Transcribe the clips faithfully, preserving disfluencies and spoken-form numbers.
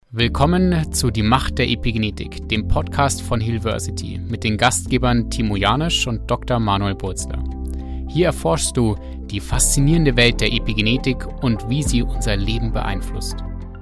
Willkommen zu Die Macht der Epigenetik, dem Podcast von Healversity mit den Gastgebern Timo Janisch und Doktor Manuel Burzler. Hier erforschst du die faszinierende Welt der Epigenetik und wie sie unser Leben beeinflusst.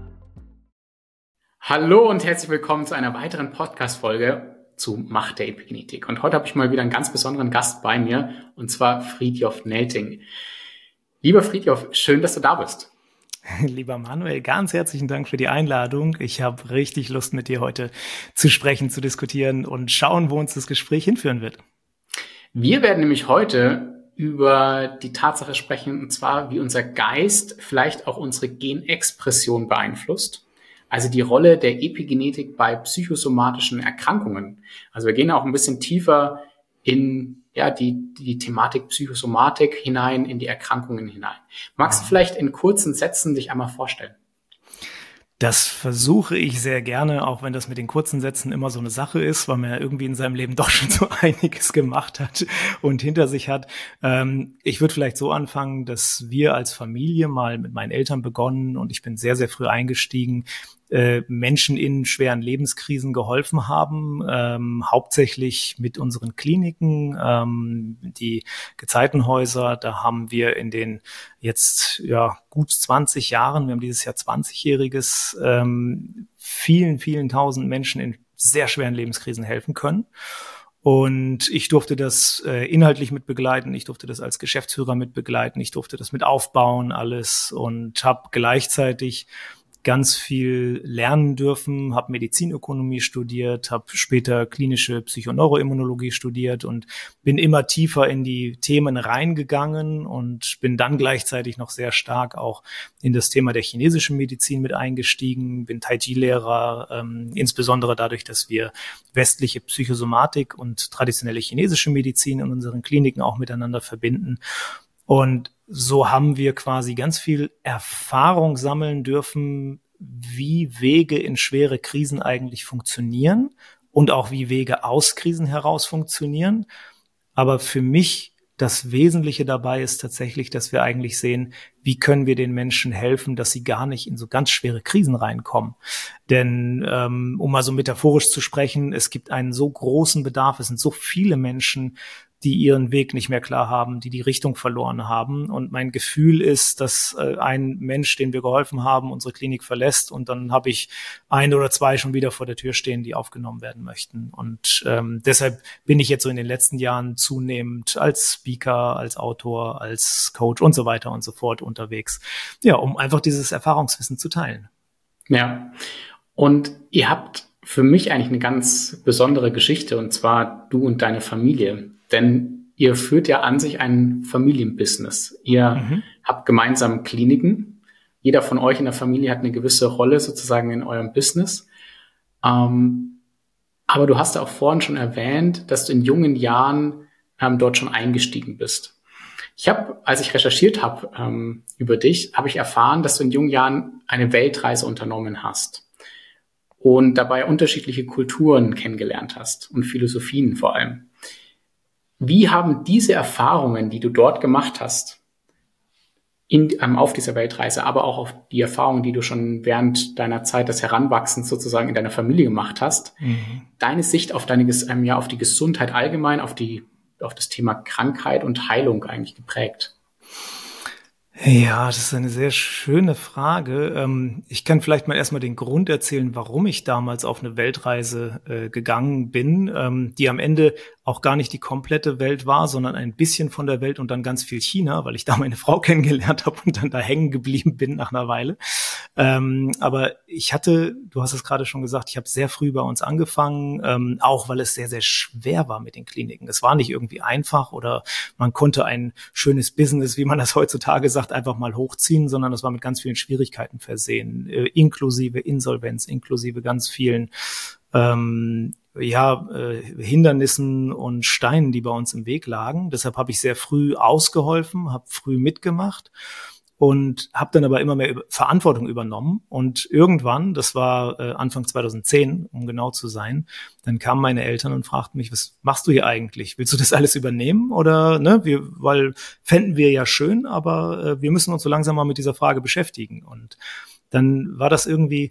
Hallo und herzlich willkommen zu einer weiteren Podcast-Folge zu Macht der Epigenetik. Und heute habe ich mal wieder einen ganz besonderen Gast bei mir, und zwar Fridtjof Nelting. Lieber Fridtjof, schön, dass du da bist. Lieber Manuel, ganz herzlichen Dank für die Einladung. Ich habe richtig Lust, mit dir heute zu sprechen, zu diskutieren und schauen, wo uns das Gespräch hinführen wird. Wir werden nämlich heute über die Tatsache sprechen, und zwar, wie unser Geist vielleicht auch unsere Genexpression beeinflusst. Also die Rolle der Epigenetik bei psychosomatischen Erkrankungen. Also wir gehen auch ein bisschen tiefer in ja, die, die Thematik Psychosomatik hinein, in die Erkrankungen hinein. Magst du vielleicht in kurzen Sätzen dich einmal vorstellen? Das versuche ich sehr gerne, auch wenn das mit den kurzen Sätzen immer so eine Sache ist, weil man ja irgendwie in seinem Leben doch schon so einiges gemacht hat und hinter sich hat. Ähm, ich würde vielleicht so anfangen, dass wir als Familie mal mit meinen Eltern begonnen und ich bin sehr, sehr früh eingestiegen, äh, Menschen in schweren Lebenskrisen geholfen haben, ähm, hauptsächlich mit unseren Kliniken, ähm, die Gezeitenhäuser. Da haben wir in den jetzt ja gut zwanzig Jahren, wir haben dieses Jahr zwanzigjähriges, ähm, vielen, vielen tausend Menschen in sehr schweren Lebenskrisen helfen können. Und ich durfte das äh, inhaltlich mit begleiten, ich durfte das als Geschäftsführer mit begleiten, ich durfte das mit aufbauen alles und habe gleichzeitig ganz viel lernen dürfen, habe Medizinökonomie studiert, habe später klinische Psychoneuroimmunologie studiert und bin immer tiefer in die Themen reingegangen und bin dann gleichzeitig noch sehr stark auch in das Thema der chinesischen Medizin mit eingestiegen, bin Tai Chi-Lehrer, ähm, insbesondere dadurch, dass wir westliche Psychosomatik und traditionelle chinesische Medizin in unseren Kliniken auch miteinander verbinden. Und so haben wir quasi ganz viel Erfahrung sammeln dürfen, wie Wege in schwere Krisen eigentlich funktionieren und auch wie Wege aus Krisen heraus funktionieren. Aber für mich das Wesentliche dabei ist tatsächlich, dass wir eigentlich sehen, wie können wir den Menschen helfen, dass sie gar nicht in so ganz schwere Krisen reinkommen. Denn ähm, um mal so metaphorisch zu sprechen, es gibt einen so großen Bedarf, es sind so viele Menschen, die ihren Weg nicht mehr klar haben, die die Richtung verloren haben. Und mein Gefühl ist, dass äh, ein Mensch, den wir geholfen haben, unsere Klinik verlässt und dann habe ich ein oder zwei schon wieder vor der Tür stehen, die aufgenommen werden möchten. Und ähm, deshalb bin ich jetzt so in den letzten Jahren zunehmend als Speaker, als Autor, als Coach und so weiter und so fort unterwegs. Ja, um einfach dieses Erfahrungswissen zu teilen. Ja, und ihr habt für mich eigentlich eine ganz besondere Geschichte, und zwar du und deine Familie. Denn ihr führt ja an sich ein Familienbusiness. Ihr mhm. habt gemeinsam Kliniken. Jeder von euch in der Familie hat eine gewisse Rolle sozusagen in eurem Business. Ähm, aber du hast ja auch vorhin schon erwähnt, dass du in jungen Jahren ähm, dort schon eingestiegen bist. Ich habe, als ich recherchiert habe ähm, über dich, habe ich erfahren, dass du in jungen Jahren eine Weltreise unternommen hast und dabei unterschiedliche Kulturen kennengelernt hast und Philosophien vor allem. Wie haben diese Erfahrungen, die du dort gemacht hast, in, ähm, auf dieser Weltreise, aber auch auf die Erfahrungen, die du schon während deiner Zeit des Heranwachsens sozusagen in deiner Familie gemacht hast, mhm. deine Sicht auf deine, ähm, ja, auf die Gesundheit allgemein, auf die, auf das Thema Krankheit und Heilung eigentlich geprägt? Ja, das ist eine sehr schöne Frage. Ich kann vielleicht mal erstmal den Grund erzählen, warum ich damals auf eine Weltreise äh, gegangen bin, ähm, die am Ende auch gar nicht die komplette Welt war, sondern ein bisschen von der Welt und dann ganz viel China, weil ich da meine Frau kennengelernt habe und dann da hängen geblieben bin nach einer Weile. Ähm, aber ich hatte, du hast es gerade schon gesagt, ich habe sehr früh bei uns angefangen, ähm, auch weil es sehr, sehr schwer war mit den Kliniken. Es war nicht irgendwie einfach oder man konnte ein schönes Business, wie man das heutzutage sagt, einfach mal hochziehen, sondern das war mit ganz vielen Schwierigkeiten versehen, äh, inklusive Insolvenz, inklusive ganz vielen ähm, ja, äh, Hindernissen und Steinen, die bei uns im Weg lagen. Deshalb habe ich sehr früh ausgeholfen, habe früh mitgemacht und habe dann aber immer mehr über Verantwortung übernommen. Und irgendwann, das war äh, Anfang zweitausendzehn, um genau zu sein, dann kamen meine Eltern und fragten mich, was machst du hier eigentlich? Willst du das alles übernehmen? Oder, ne, wir, weil fänden wir ja schön, aber äh, wir müssen uns so langsam mal mit dieser Frage beschäftigen. Und dann war das irgendwie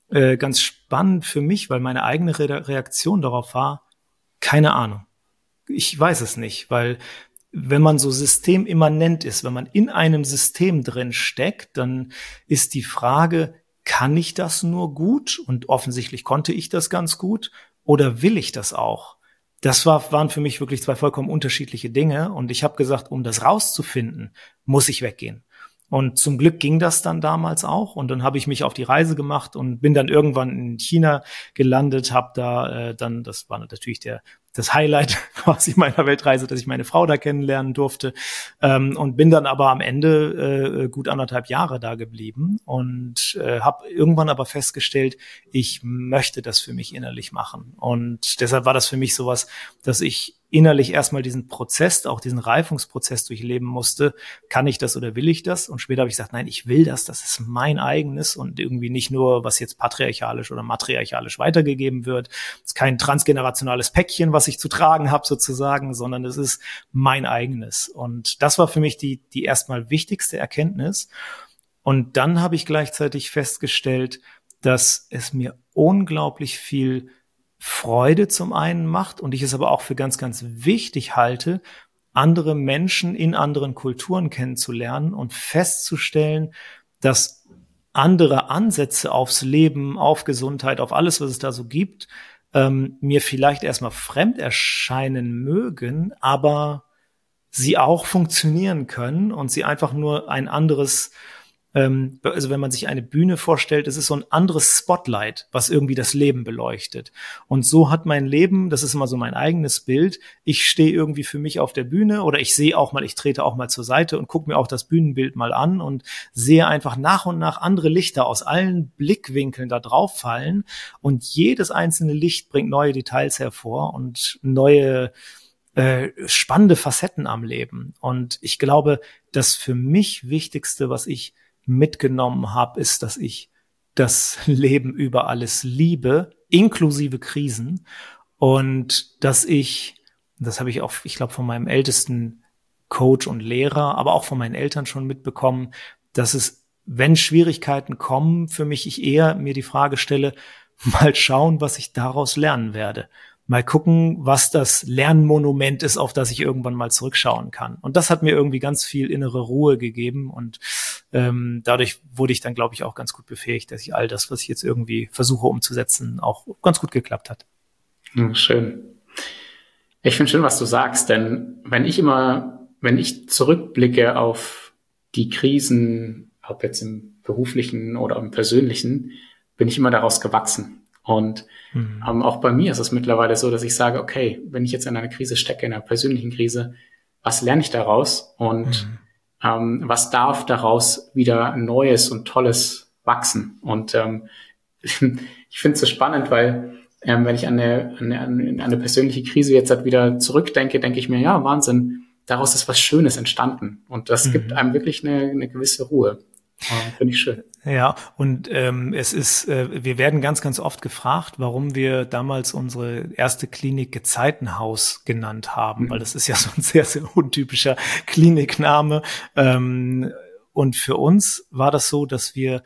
äh, ganz spannend für mich, weil meine eigene Re- Reaktion darauf war, keine Ahnung. Ich weiß es nicht, weil wenn man so systemimmanent ist, wenn man in einem System drin steckt, dann ist die Frage, kann ich das nur gut? Und offensichtlich konnte ich das ganz gut. Oder will ich das auch? Das war, waren für mich wirklich zwei vollkommen unterschiedliche Dinge. Und ich habe gesagt, um das rauszufinden, muss ich weggehen. Und zum Glück ging das dann damals auch. Und dann habe ich mich auf die Reise gemacht und bin dann irgendwann in China gelandet, habe da äh, dann, das war natürlich der das Highlight quasi meiner Weltreise, dass ich meine Frau da kennenlernen durfte, ähm, und bin dann aber am Ende äh, gut anderthalb Jahre da geblieben und äh, habe irgendwann aber festgestellt, ich möchte das für mich innerlich machen. Und deshalb war das für mich sowas, dass ich innerlich erstmal diesen Prozess, auch diesen Reifungsprozess durchleben musste. Kann ich das oder will ich das? Und später habe ich gesagt, nein, ich will das, das ist mein eigenes und irgendwie nicht nur, was jetzt patriarchalisch oder matriarchalisch weitergegeben wird. Es ist kein transgenerationales Päckchen, was ich zu tragen habe sozusagen, sondern es ist mein eigenes. Und das war für mich die, die erstmal wichtigste Erkenntnis. Und dann habe ich gleichzeitig festgestellt, dass es mir unglaublich viel Freude zum einen macht und ich es aber auch für ganz, ganz wichtig halte, andere Menschen in anderen Kulturen kennenzulernen und festzustellen, dass andere Ansätze aufs Leben, auf Gesundheit, auf alles, was es da so gibt, ähm, mir vielleicht erstmal fremd erscheinen mögen, aber sie auch funktionieren können und sie einfach nur ein anderes, ähm, also wenn man sich eine Bühne vorstellt, es ist so ein anderes Spotlight, was irgendwie das Leben beleuchtet. Und so hat mein Leben, das ist immer so mein eigenes Bild, ich stehe irgendwie für mich auf der Bühne oder ich sehe auch mal, ich trete auch mal zur Seite und gucke mir auch das Bühnenbild mal an und sehe einfach nach und nach andere Lichter aus allen Blickwinkeln da drauf fallen und jedes einzelne Licht bringt neue Details hervor und neue äh, spannende Facetten am Leben. Und ich glaube, das für mich Wichtigste, was ich mitgenommen habe, ist, dass ich das Leben über alles liebe, inklusive Krisen. Und dass ich, das habe ich auch, ich glaube, von meinem ältesten Coach und Lehrer, aber auch von meinen Eltern schon mitbekommen, dass es, wenn Schwierigkeiten kommen, für mich ich eher mir die Frage stelle, mal schauen, was ich daraus lernen werde. Mal gucken, was das Lernmonument ist, auf das ich irgendwann mal zurückschauen kann. Und das hat mir irgendwie ganz viel innere Ruhe gegeben und ähm, dadurch wurde ich dann, glaube ich, auch ganz gut befähigt, dass ich all das, was ich jetzt irgendwie versuche umzusetzen, auch ganz gut geklappt hat. Schön. Ich finde schön, was du sagst, denn wenn ich immer, wenn ich zurückblicke auf die Krisen, ob jetzt im beruflichen oder im persönlichen, bin ich immer daraus gewachsen. Und mhm. ähm, auch bei mir ist es mittlerweile so, dass ich sage, okay, wenn ich jetzt in einer Krise stecke, in einer persönlichen Krise, was lerne ich daraus und mhm. ähm, was darf daraus wieder Neues und Tolles wachsen? Und ähm, ich finde es so spannend, weil ähm, wenn ich an eine, an, eine, an eine persönliche Krise jetzt halt wieder zurückdenke, denke ich mir, ja, Wahnsinn, daraus ist was Schönes entstanden. Und das mhm. gibt einem wirklich eine, eine gewisse Ruhe. Ähm, finde ich schön. Ja, und ähm, es ist, äh, wir werden ganz, ganz oft gefragt, warum wir damals unsere erste Klinik Gezeitenhaus genannt haben, mhm. weil das ist ja so ein sehr, sehr untypischer Klinikname. Ähm, und für uns war das so, dass wir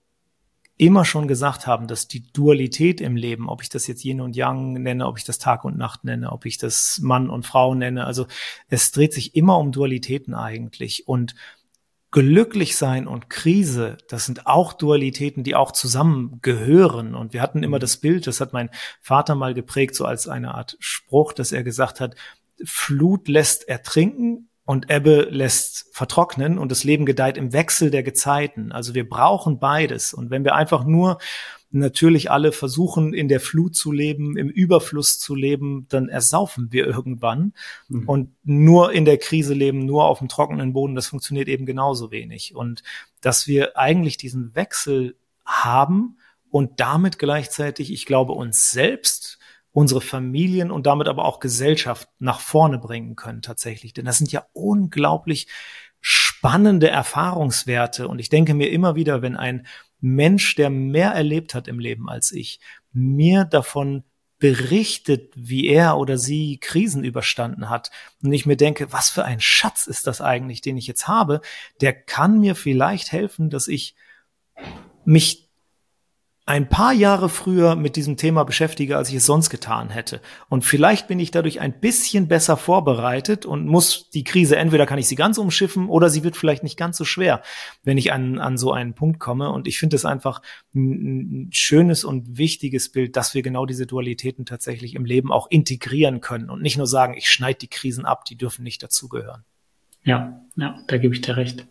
immer schon gesagt haben, dass die Dualität im Leben, ob ich das jetzt Yin und Yang nenne, ob ich das Tag und Nacht nenne, ob ich das Mann und Frau nenne, also es dreht sich immer um Dualitäten eigentlich. Und glücklich sein und Krise, das sind auch Dualitäten, die auch zusammengehören. Und wir hatten immer das Bild, das hat mein Vater mal geprägt, so als eine Art Spruch, dass er gesagt hat, Flut lässt ertrinken und Ebbe lässt vertrocknen und das Leben gedeiht im Wechsel der Gezeiten. Also wir brauchen beides. Und wenn wir einfach nur natürlich alle versuchen, in der Flut zu leben, im Überfluss zu leben, dann ersaufen wir irgendwann. Mhm. Und nur in der Krise leben, nur auf dem trockenen Boden, das funktioniert eben genauso wenig. Und dass wir eigentlich diesen Wechsel haben und damit gleichzeitig, ich glaube, uns selbst, unsere Familien und damit aber auch Gesellschaft nach vorne bringen können tatsächlich. Denn das sind ja unglaublich spannende Erfahrungswerte. Und ich denke mir immer wieder, wenn ein Mensch, der mehr erlebt hat im Leben als ich, mir davon berichtet, wie er oder sie Krisen überstanden hat und ich mir denke, was für ein Schatz ist das eigentlich, den ich jetzt habe, der kann mir vielleicht helfen, dass ich mich ein paar Jahre früher mit diesem Thema beschäftige, als ich es sonst getan hätte. Und vielleicht bin ich dadurch ein bisschen besser vorbereitet und muss die Krise, entweder kann ich sie ganz umschiffen oder sie wird vielleicht nicht ganz so schwer, wenn ich an, an so einen Punkt komme. Und ich finde es einfach ein, ein schönes und wichtiges Bild, dass wir genau diese Dualitäten tatsächlich im Leben auch integrieren können und nicht nur sagen, ich schneide die Krisen ab, die dürfen nicht dazugehören. Ja, ja, da gebe ich dir recht.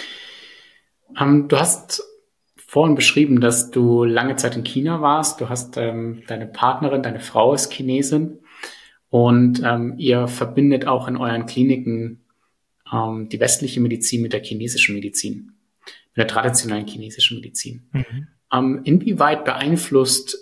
Ähm, du hast vorhin beschrieben, dass du lange Zeit in China warst. Du hast ähm, deine Partnerin, deine Frau ist Chinesin und ähm, ihr verbindet auch in euren Kliniken ähm, die westliche Medizin mit der chinesischen Medizin, mit der traditionellen chinesischen Medizin. Mhm. Ähm, inwieweit beeinflusst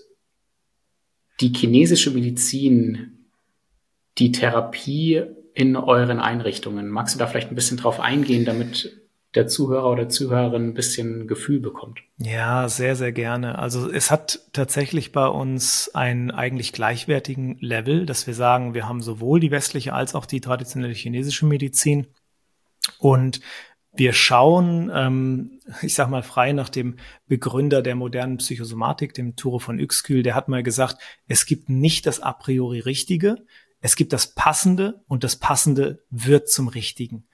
die chinesische Medizin die Therapie in euren Einrichtungen? Magst du da vielleicht ein bisschen drauf eingehen, damit der Zuhörer oder Zuhörerin ein bisschen Gefühl bekommt? Ja, sehr, sehr gerne. Also es hat tatsächlich bei uns einen eigentlich gleichwertigen Level, dass wir sagen, wir haben sowohl die westliche als auch die traditionelle chinesische Medizin und wir schauen, ähm, ich sag mal frei nach dem Begründer der modernen Psychosomatik, dem Ture von Uexküll, der hat mal gesagt, es gibt nicht das a priori Richtige, es gibt das Passende und das Passende wird zum Richtigen.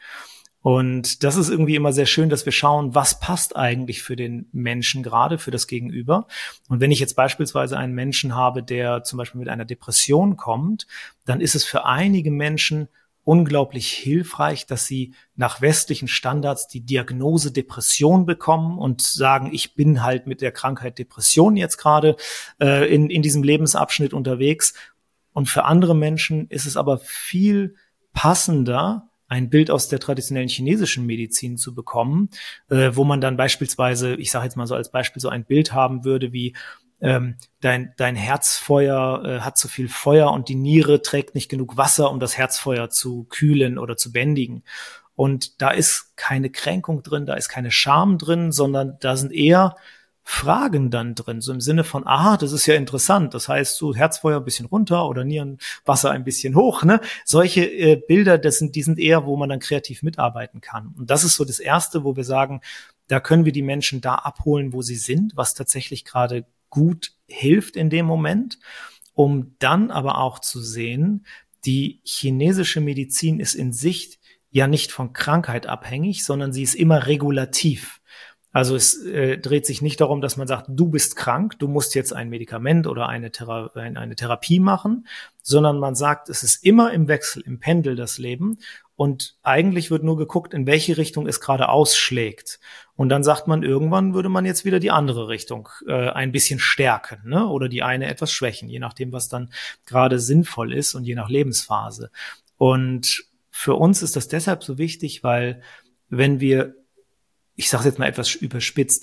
Und das ist irgendwie immer sehr schön, dass wir schauen, was passt eigentlich für den Menschen gerade, für das Gegenüber. Und wenn ich jetzt beispielsweise einen Menschen habe, der zum Beispiel mit einer Depression kommt, dann ist es für einige Menschen unglaublich hilfreich, dass sie nach westlichen Standards die Diagnose Depression bekommen und sagen, ich bin halt mit der Krankheit Depression jetzt gerade äh, in, in diesem Lebensabschnitt unterwegs. Und für andere Menschen ist es aber viel passender, ein Bild aus der traditionellen chinesischen Medizin zu bekommen, äh, wo man dann beispielsweise, ich sage jetzt mal so als Beispiel, so ein Bild haben würde wie ähm, dein, dein Herzfeuer äh, hat zu viel Feuer und die Niere trägt nicht genug Wasser, um das Herzfeuer zu kühlen oder zu bändigen. Und da ist keine Kränkung drin, da ist keine Scham drin, sondern da sind eher Fragen dann drin, so im Sinne von, aha, das ist ja interessant, das heißt so Herzfeuer ein bisschen runter oder Nierenwasser ein bisschen hoch, ne? Solche äh, Bilder, das sind, die sind eher, wo man dann kreativ mitarbeiten kann. Und das ist so das Erste, wo wir sagen, da können wir die Menschen da abholen, wo sie sind, was tatsächlich gerade gut hilft in dem Moment, um dann aber auch zu sehen, die chinesische Medizin ist in sich ja nicht von Krankheit abhängig, sondern sie ist immer regulativ. Also es äh, dreht sich nicht darum, dass man sagt, du bist krank, du musst jetzt ein Medikament oder eine, Thera- eine Therapie machen, sondern man sagt, es ist immer im Wechsel, im Pendel das Leben und eigentlich wird nur geguckt, in welche Richtung es gerade ausschlägt. Und dann sagt man, irgendwann würde man jetzt wieder die andere Richtung äh, ein bisschen stärken, ne? Oder die eine etwas schwächen, je nachdem, was dann gerade sinnvoll ist und je nach Lebensphase. Und für uns ist das deshalb so wichtig, weil wenn wir, ich sage jetzt mal etwas überspitzt,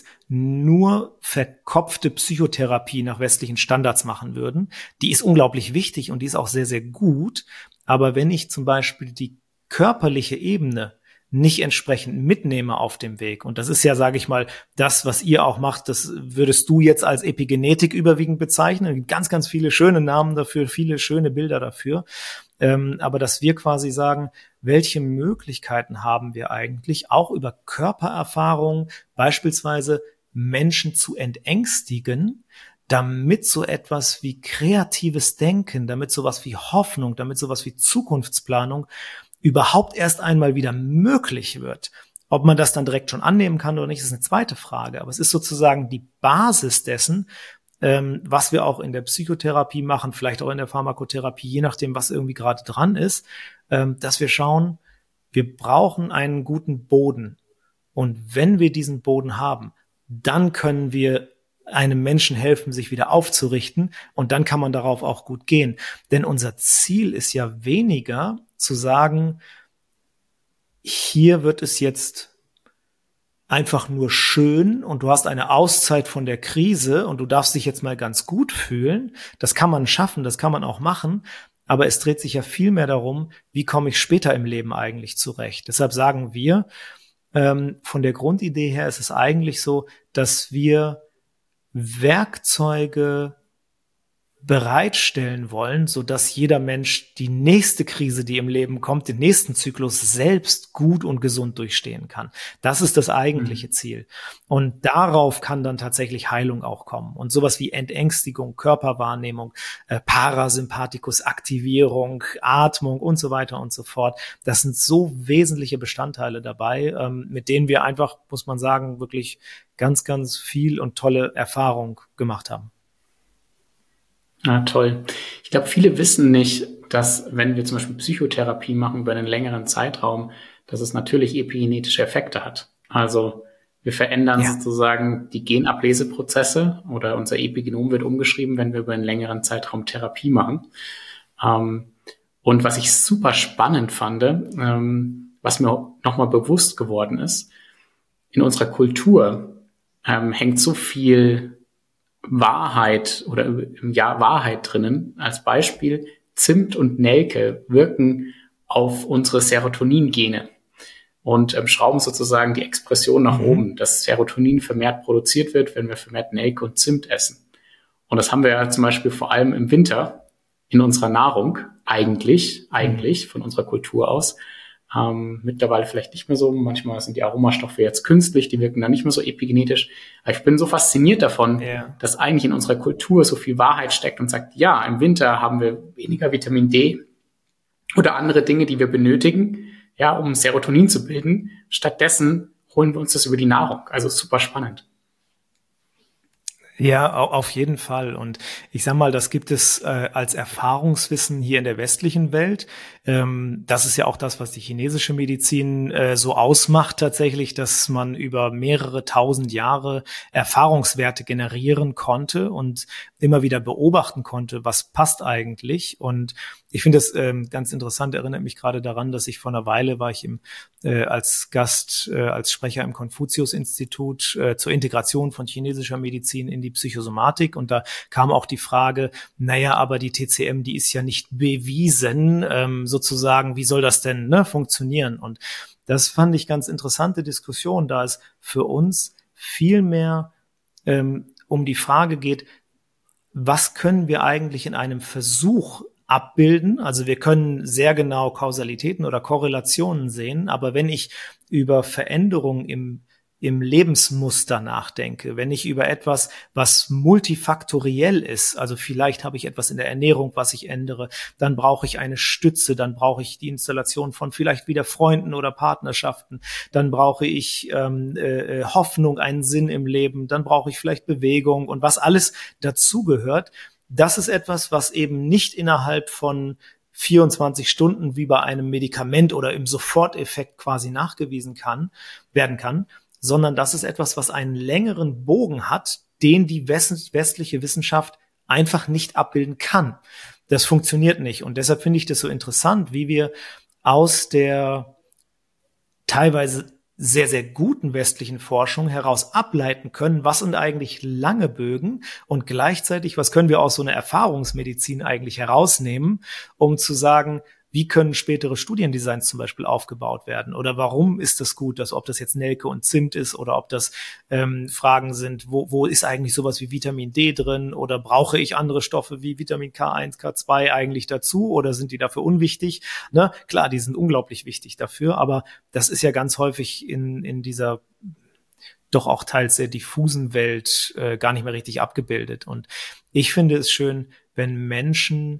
nur verkopfte Psychotherapie nach westlichen Standards machen würden, die ist unglaublich wichtig und die ist auch sehr, sehr gut. Aber wenn ich zum Beispiel die körperliche Ebene nicht entsprechend mitnehme auf dem Weg, und das ist ja, sage ich mal, das, was ihr auch macht, das würdest du jetzt als Epigenetik überwiegend bezeichnen. Es gibt ganz, ganz viele schöne Namen dafür, viele schöne Bilder dafür. Ähm, aber dass wir quasi sagen, welche Möglichkeiten haben wir eigentlich, auch über Körpererfahrung beispielsweise Menschen zu entängstigen, damit so etwas wie kreatives Denken, damit sowas wie Hoffnung, damit sowas wie Zukunftsplanung überhaupt erst einmal wieder möglich wird. Ob man das dann direkt schon annehmen kann oder nicht, ist eine zweite Frage. Aber es ist sozusagen die Basis dessen, ähm, was wir auch in der Psychotherapie machen, vielleicht auch in der Pharmakotherapie, je nachdem, was irgendwie gerade dran ist, ähm, dass wir schauen, wir brauchen einen guten Boden. Und wenn wir diesen Boden haben, dann können wir einem Menschen helfen, sich wieder aufzurichten. Und dann kann man darauf auch gut gehen. Denn unser Ziel ist ja weniger zu sagen, hier wird es jetzt einfach nur schön und du hast eine Auszeit von der Krise und du darfst dich jetzt mal ganz gut fühlen. Das kann man schaffen, das kann man auch machen. Aber es dreht sich ja viel mehr darum, wie komme ich später im Leben eigentlich zurecht. Deshalb sagen wir, ähm, von der Grundidee her ist es eigentlich so, dass wir Werkzeuge bereitstellen wollen, so dass jeder Mensch die nächste Krise, die im Leben kommt, den nächsten Zyklus selbst gut und gesund durchstehen kann. Das ist das eigentliche mhm. Ziel. Und darauf kann dann tatsächlich Heilung auch kommen. Und sowas wie Entängstigung, Körperwahrnehmung, äh, Parasympathikus, Aktivierung, Atmung und so weiter und so fort. Das sind so wesentliche Bestandteile dabei, ähm, mit denen wir einfach, muss man sagen, wirklich ganz, ganz viel und tolle Erfahrung gemacht haben. Ah, toll. Ich glaube, viele wissen nicht, dass wenn wir zum Beispiel Psychotherapie machen über einen längeren Zeitraum, dass es natürlich epigenetische Effekte hat. Also wir verändern ja. sozusagen die Genableseprozesse oder unser Epigenom wird umgeschrieben, wenn wir über einen längeren Zeitraum Therapie machen. Ähm, und was ich super spannend fand, ähm, was mir nochmal bewusst geworden ist, in unserer Kultur ähm, hängt so viel Wahrheit oder im Jahr Wahrheit drinnen. Als Beispiel, Zimt und Nelke wirken auf unsere Serotonin-Gene und ähm, schrauben sozusagen die Expression nach mhm. oben, dass Serotonin vermehrt produziert wird, wenn wir vermehrt Nelke und Zimt essen. Und das haben wir ja zum Beispiel vor allem im Winter in unserer Nahrung, eigentlich, eigentlich mhm. von unserer Kultur aus. Ähm, mittlerweile vielleicht nicht mehr so. Manchmal sind die Aromastoffe jetzt künstlich, die wirken dann nicht mehr so epigenetisch. Aber ich bin so fasziniert davon, yeah. dass eigentlich in unserer Kultur so viel Wahrheit steckt und sagt, ja, im Winter haben wir weniger Vitamin D oder andere Dinge, die wir benötigen, ja, um Serotonin zu bilden. Stattdessen holen wir uns das über die Nahrung. Also super spannend. Ja, auf jeden Fall. Und ich sag mal, das gibt es äh, als Erfahrungswissen hier in der westlichen Welt. Ähm, das ist ja auch das, was die chinesische Medizin äh, so ausmacht tatsächlich, dass man über mehrere tausend Jahre Erfahrungswerte generieren konnte und immer wieder beobachten konnte, was passt eigentlich. Und ich finde das ähm, ganz interessant, erinnert mich gerade daran, dass ich vor einer Weile war ich im, äh, als Gast, äh, als Sprecher im Konfuzius-Institut äh, zur Integration von chinesischer Medizin in die Psychosomatik. Und da kam auch die Frage, naja, aber die T C M, die ist ja nicht bewiesen, ähm, sozusagen, wie soll das denn ne, funktionieren? Und das fand ich ganz interessante Diskussion, da es für uns viel mehr ähm, um die Frage geht, was können wir eigentlich in einem Versuch abbilden? Also wir können sehr genau Kausalitäten oder Korrelationen sehen, aber wenn ich über Veränderungen im im Lebensmuster nachdenke, wenn ich über etwas, was multifaktoriell ist, also vielleicht habe ich etwas in der Ernährung, was ich ändere, dann brauche ich eine Stütze, dann brauche ich die Installation von vielleicht wieder Freunden oder Partnerschaften, dann brauche ich ähm, äh, Hoffnung, einen Sinn im Leben, dann brauche ich vielleicht Bewegung und was alles dazugehört. Das ist etwas, was eben nicht innerhalb von vierundzwanzig Stunden wie bei einem Medikament oder im Soforteffekt quasi nachgewiesen kann, werden kann, sondern das ist etwas, was einen längeren Bogen hat, den die westliche Wissenschaft einfach nicht abbilden kann. Das funktioniert nicht. Und deshalb finde ich das so interessant, wie wir aus der teilweise sehr, sehr guten westlichen Forschung heraus ableiten können, was sind eigentlich lange Bögen und gleichzeitig, was können wir aus so einer Erfahrungsmedizin eigentlich herausnehmen, um zu sagen, wie können spätere Studiendesigns zum Beispiel aufgebaut werden? Oder warum ist das gut, dass ob das jetzt Nelke und Zimt ist oder ob das ähm, Fragen sind, wo, wo ist eigentlich sowas wie Vitamin D drin oder brauche ich andere Stoffe wie Vitamin K eins, K zwei eigentlich dazu oder sind die dafür unwichtig? Ne? Klar, die sind unglaublich wichtig dafür, aber das ist ja ganz häufig in, in dieser doch auch teils sehr diffusen Welt äh, gar nicht mehr richtig abgebildet. Und ich finde es schön, wenn Menschen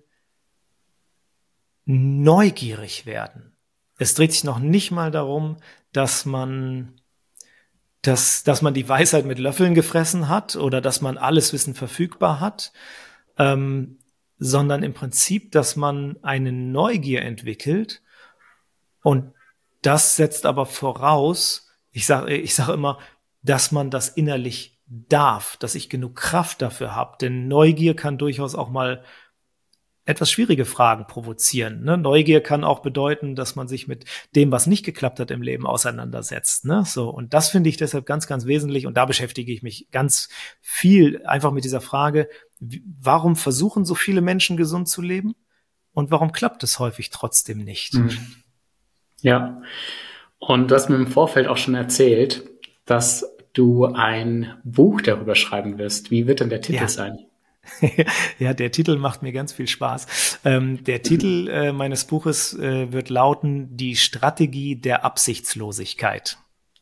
neugierig werden. Es dreht sich noch nicht mal darum, dass man, dass, dass man die Weisheit mit Löffeln gefressen hat oder dass man alles Wissen verfügbar hat, ähm, sondern im Prinzip, dass man eine Neugier entwickelt und das setzt aber voraus, ich sage ich sag immer, dass man das innerlich darf, dass ich genug Kraft dafür habe, denn Neugier kann durchaus auch mal etwas schwierige Fragen provozieren. Ne? Neugier kann auch bedeuten, dass man sich mit dem, was nicht geklappt hat im Leben, auseinandersetzt. Ne? So, und das finde ich deshalb ganz, ganz wesentlich. Und da beschäftige ich mich ganz viel einfach mit dieser Frage, wie, warum versuchen so viele Menschen gesund zu leben? Und warum klappt es häufig trotzdem nicht? Mhm. Ja, und du hast mir im Vorfeld auch schon erzählt, dass du ein Buch darüber schreiben wirst. Wie wird denn der Titel ja. sein? Ja, der Titel macht mir ganz viel Spaß. Ähm, der Titel äh, meines Buches äh, wird lauten: Die Strategie der Absichtslosigkeit.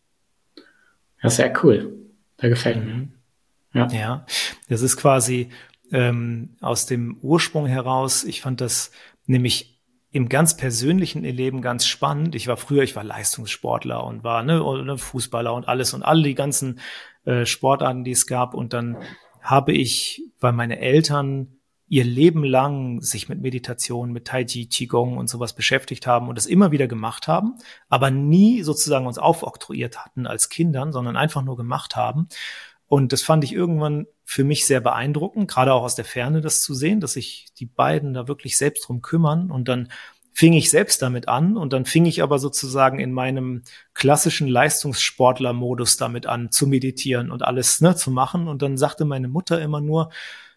Ja, sehr cool. Der gefällt mir. Mhm. Ja. Ja, das ist quasi ähm, aus dem Ursprung heraus. Ich fand das nämlich im ganz persönlichen Leben ganz spannend. Ich war früher, ich war Leistungssportler und war ne, und Fußballer und alles und alle die ganzen äh, Sportarten, die es gab. Und dann habe ich, weil meine Eltern ihr Leben lang sich mit Meditation, mit Tai Chi, Qigong und sowas beschäftigt haben und das immer wieder gemacht haben, aber nie sozusagen uns aufoktroyiert hatten als Kindern, sondern einfach nur gemacht haben. Und das fand ich irgendwann für mich sehr beeindruckend, gerade auch aus der Ferne das zu sehen, dass sich die beiden da wirklich selbst drum kümmern. Und dann fing ich selbst damit an und dann fing ich aber sozusagen in meinem klassischen Leistungssportler-Modus damit an zu meditieren und alles ne, zu machen. Und dann sagte meine Mutter immer nur: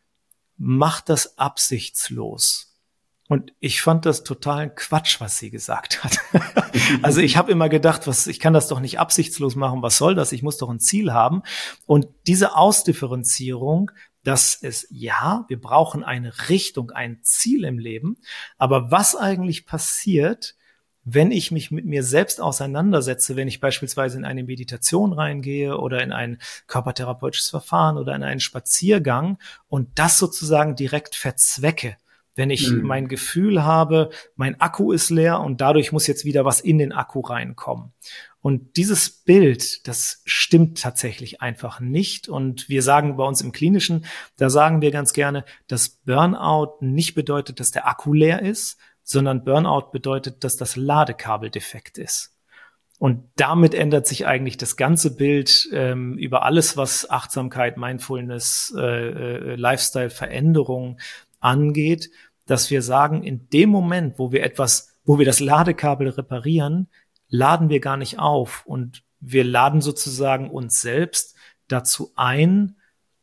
Mach das absichtslos. Und ich fand das totalen Quatsch, was sie gesagt hat. Also ich habe immer gedacht, was, ich kann das doch nicht absichtslos machen, was soll das? Ich muss doch ein Ziel haben. Und diese Ausdifferenzierung, dass es, ja, wir brauchen eine Richtung, ein Ziel im Leben, aber was eigentlich passiert, wenn ich mich mit mir selbst auseinandersetze, wenn ich beispielsweise in eine Meditation reingehe oder in ein körpertherapeutisches Verfahren oder in einen Spaziergang und das sozusagen direkt verzwecke. Wenn ich mhm. mein Gefühl habe, mein Akku ist leer und dadurch muss jetzt wieder was in den Akku reinkommen. Und dieses Bild, das stimmt tatsächlich einfach nicht. Und wir sagen bei uns im Klinischen, da sagen wir ganz gerne, dass Burnout nicht bedeutet, dass der Akku leer ist, sondern Burnout bedeutet, dass das Ladekabel defekt ist. Und damit ändert sich eigentlich das ganze Bild ähm, über alles, was Achtsamkeit, Mindfulness, äh, äh, Lifestyle-Veränderung angeht, dass wir sagen, in dem Moment, wo wir etwas, wo wir das Ladekabel reparieren, laden wir gar nicht auf und wir laden sozusagen uns selbst dazu ein,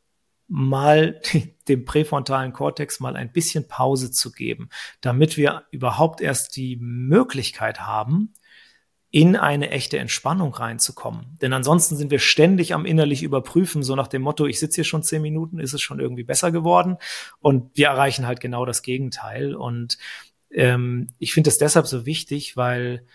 mal dem präfrontalen Kortex mal ein bisschen Pause zu geben, damit wir überhaupt erst die Möglichkeit haben, in eine echte Entspannung reinzukommen. Denn ansonsten sind wir ständig am innerlich überprüfen, so nach dem Motto, ich sitze hier schon zehn Minuten, ist es schon irgendwie besser geworden? Und wir erreichen halt genau das Gegenteil. Und ähm, ich finde es deshalb so wichtig, weil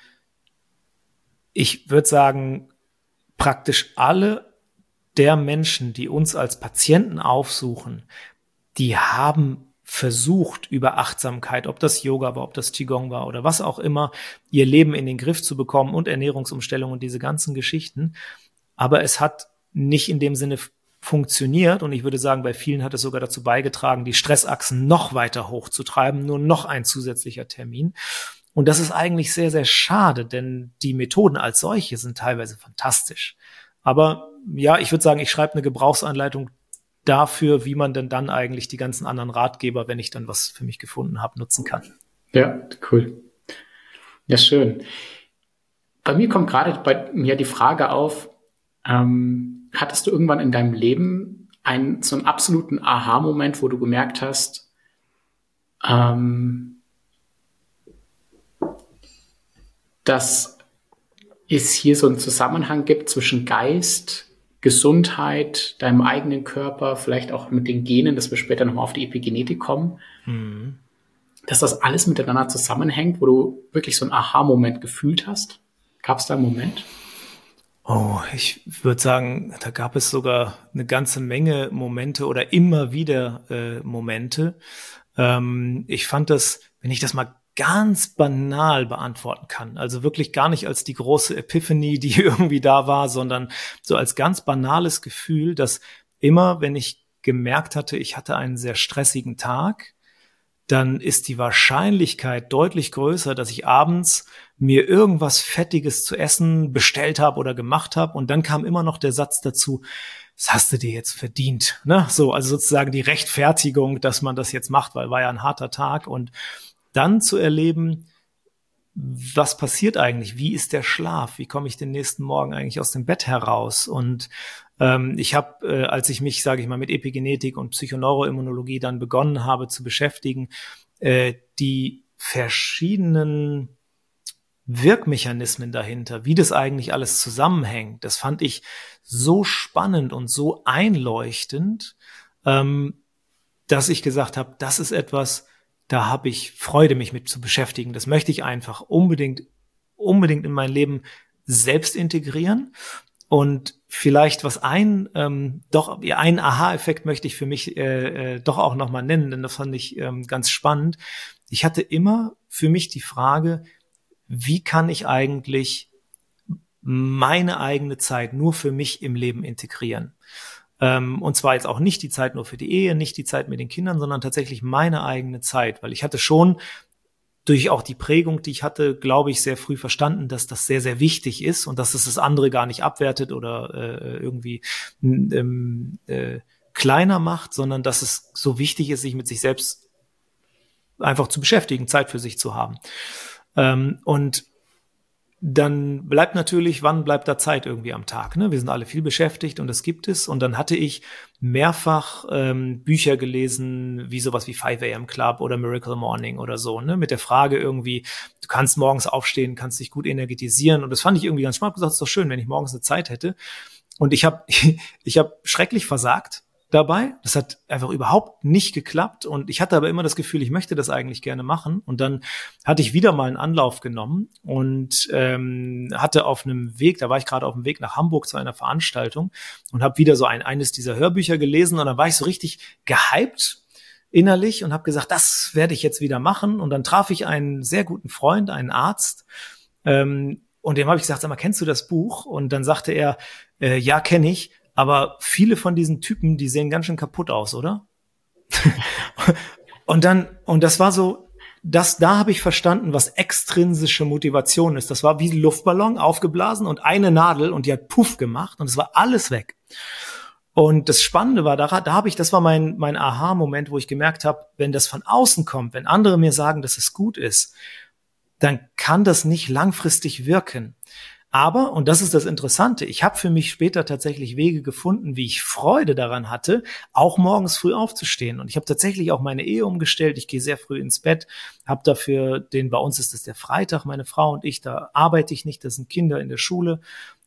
ich würde sagen, praktisch alle der Menschen, die uns als Patienten aufsuchen, die haben versucht, über Achtsamkeit, ob das Yoga war, ob das Qigong war oder was auch immer, ihr Leben in den Griff zu bekommen und Ernährungsumstellung und diese ganzen Geschichten. Aber es hat nicht in dem Sinne funktioniert und ich würde sagen, bei vielen hat es sogar dazu beigetragen, die Stressachsen noch weiter hochzutreiben, nur noch ein zusätzlicher Termin. Und das ist eigentlich sehr, sehr schade, denn die Methoden als solche sind teilweise fantastisch. Aber ja, ich würde sagen, ich schreibe eine Gebrauchsanleitung dafür, wie man denn dann eigentlich die ganzen anderen Ratgeber, wenn ich dann was für mich gefunden habe, nutzen kann. Ja, cool. Ja, schön. Bei mir kommt gerade bei mir die Frage auf, ähm, hattest du irgendwann in deinem Leben einen, so einen absoluten Aha-Moment, wo du gemerkt hast, ähm, dass es hier so einen Zusammenhang gibt zwischen Geist, Gesundheit, deinem eigenen Körper, vielleicht auch mit den Genen, dass wir später nochmal auf die Epigenetik kommen, mhm. dass das alles miteinander zusammenhängt, wo du wirklich so einen Aha-Moment gefühlt hast? Gab es da einen Moment? Oh, ich würde sagen, da gab es sogar eine ganze Menge Momente oder immer wieder äh, Momente. Ähm, ich fand das, wenn ich das mal ganz banal beantworten kann. Also wirklich gar nicht als die große Epiphany, die irgendwie da war, sondern so als ganz banales Gefühl, dass immer, wenn ich gemerkt hatte, ich hatte einen sehr stressigen Tag, dann ist die Wahrscheinlichkeit deutlich größer, dass ich abends mir irgendwas Fettiges zu essen bestellt habe oder gemacht habe. Und dann kam immer noch der Satz dazu, das hast du dir jetzt verdient. Ne? So, also sozusagen die Rechtfertigung, dass man das jetzt macht, weil war ja ein harter Tag. Und dann zu erleben, was passiert eigentlich? Wie ist der Schlaf? Wie komme ich den nächsten Morgen eigentlich aus dem Bett heraus? Und ähm, ich habe, äh, als ich mich, sage ich mal, mit Epigenetik und Psychoneuroimmunologie dann begonnen habe zu beschäftigen, äh, die verschiedenen Wirkmechanismen dahinter, wie das eigentlich alles zusammenhängt, das fand ich so spannend und so einleuchtend, ähm, dass ich gesagt habe, das ist etwas, da habe ich Freude, mich mit zu beschäftigen. Das möchte ich einfach unbedingt, unbedingt in mein Leben selbst integrieren. Und vielleicht was ein, ähm, doch, einen Aha-Effekt möchte ich für mich äh, äh, doch auch nochmal nennen, denn das fand ich ähm, ganz spannend. Ich hatte immer für mich die Frage, wie kann ich eigentlich meine eigene Zeit nur für mich im Leben integrieren? Ähm, und zwar jetzt auch nicht die Zeit nur für die Ehe, nicht die Zeit mit den Kindern, sondern tatsächlich meine eigene Zeit, weil ich hatte schon durch auch die Prägung, die ich hatte, glaube ich, sehr früh verstanden, dass das sehr, sehr wichtig ist und dass es das andere gar nicht abwertet oder äh, irgendwie ähm, äh, kleiner macht, sondern dass es so wichtig ist, sich mit sich selbst einfach zu beschäftigen, Zeit für sich zu haben. Ähm, und dann bleibt natürlich, wann bleibt da Zeit irgendwie am Tag? Ne? Wir sind alle viel beschäftigt und das gibt es. Und dann hatte ich mehrfach ähm, Bücher gelesen, wie sowas wie five a.m. Club oder Miracle Morning oder so, ne? Mit der Frage irgendwie, du kannst morgens aufstehen, kannst dich gut energetisieren. Und das fand ich irgendwie ganz spannend. Ich habe gesagt, es ist doch schön, wenn ich morgens eine Zeit hätte. Und ich habe ich hab schrecklich versagt dabei. Das hat einfach überhaupt nicht geklappt und ich hatte aber immer das Gefühl, ich möchte das eigentlich gerne machen und dann hatte ich wieder mal einen Anlauf genommen und ähm, hatte auf einem Weg, da war ich gerade auf dem Weg nach Hamburg zu einer Veranstaltung und habe wieder so ein eines dieser Hörbücher gelesen und dann war ich so richtig gehypt innerlich und habe gesagt, das werde ich jetzt wieder machen und dann traf ich einen sehr guten Freund, einen Arzt, ähm, und dem habe ich gesagt, sag mal, kennst du das Buch? Und dann sagte er, äh, ja, kenne ich. Aber viele von diesen Typen, die sehen ganz schön kaputt aus, oder? und dann, und das war so, das, da habe ich verstanden, was extrinsische Motivation ist. Das war wie ein Luftballon aufgeblasen und eine Nadel und die hat Puff gemacht und es war alles weg. Und das Spannende war, da, da habe ich, das war mein, mein Aha-Moment, wo ich gemerkt habe, wenn das von außen kommt, wenn andere mir sagen, dass es gut ist, dann kann das nicht langfristig wirken. Aber, und das ist das Interessante, ich habe für mich später tatsächlich Wege gefunden, wie ich Freude daran hatte, auch morgens früh aufzustehen. Und ich habe tatsächlich auch meine Ehe umgestellt. Ich gehe sehr früh ins Bett, habe dafür, den bei uns ist das der Freitag, meine Frau und ich, da arbeite ich nicht, das sind Kinder in der Schule.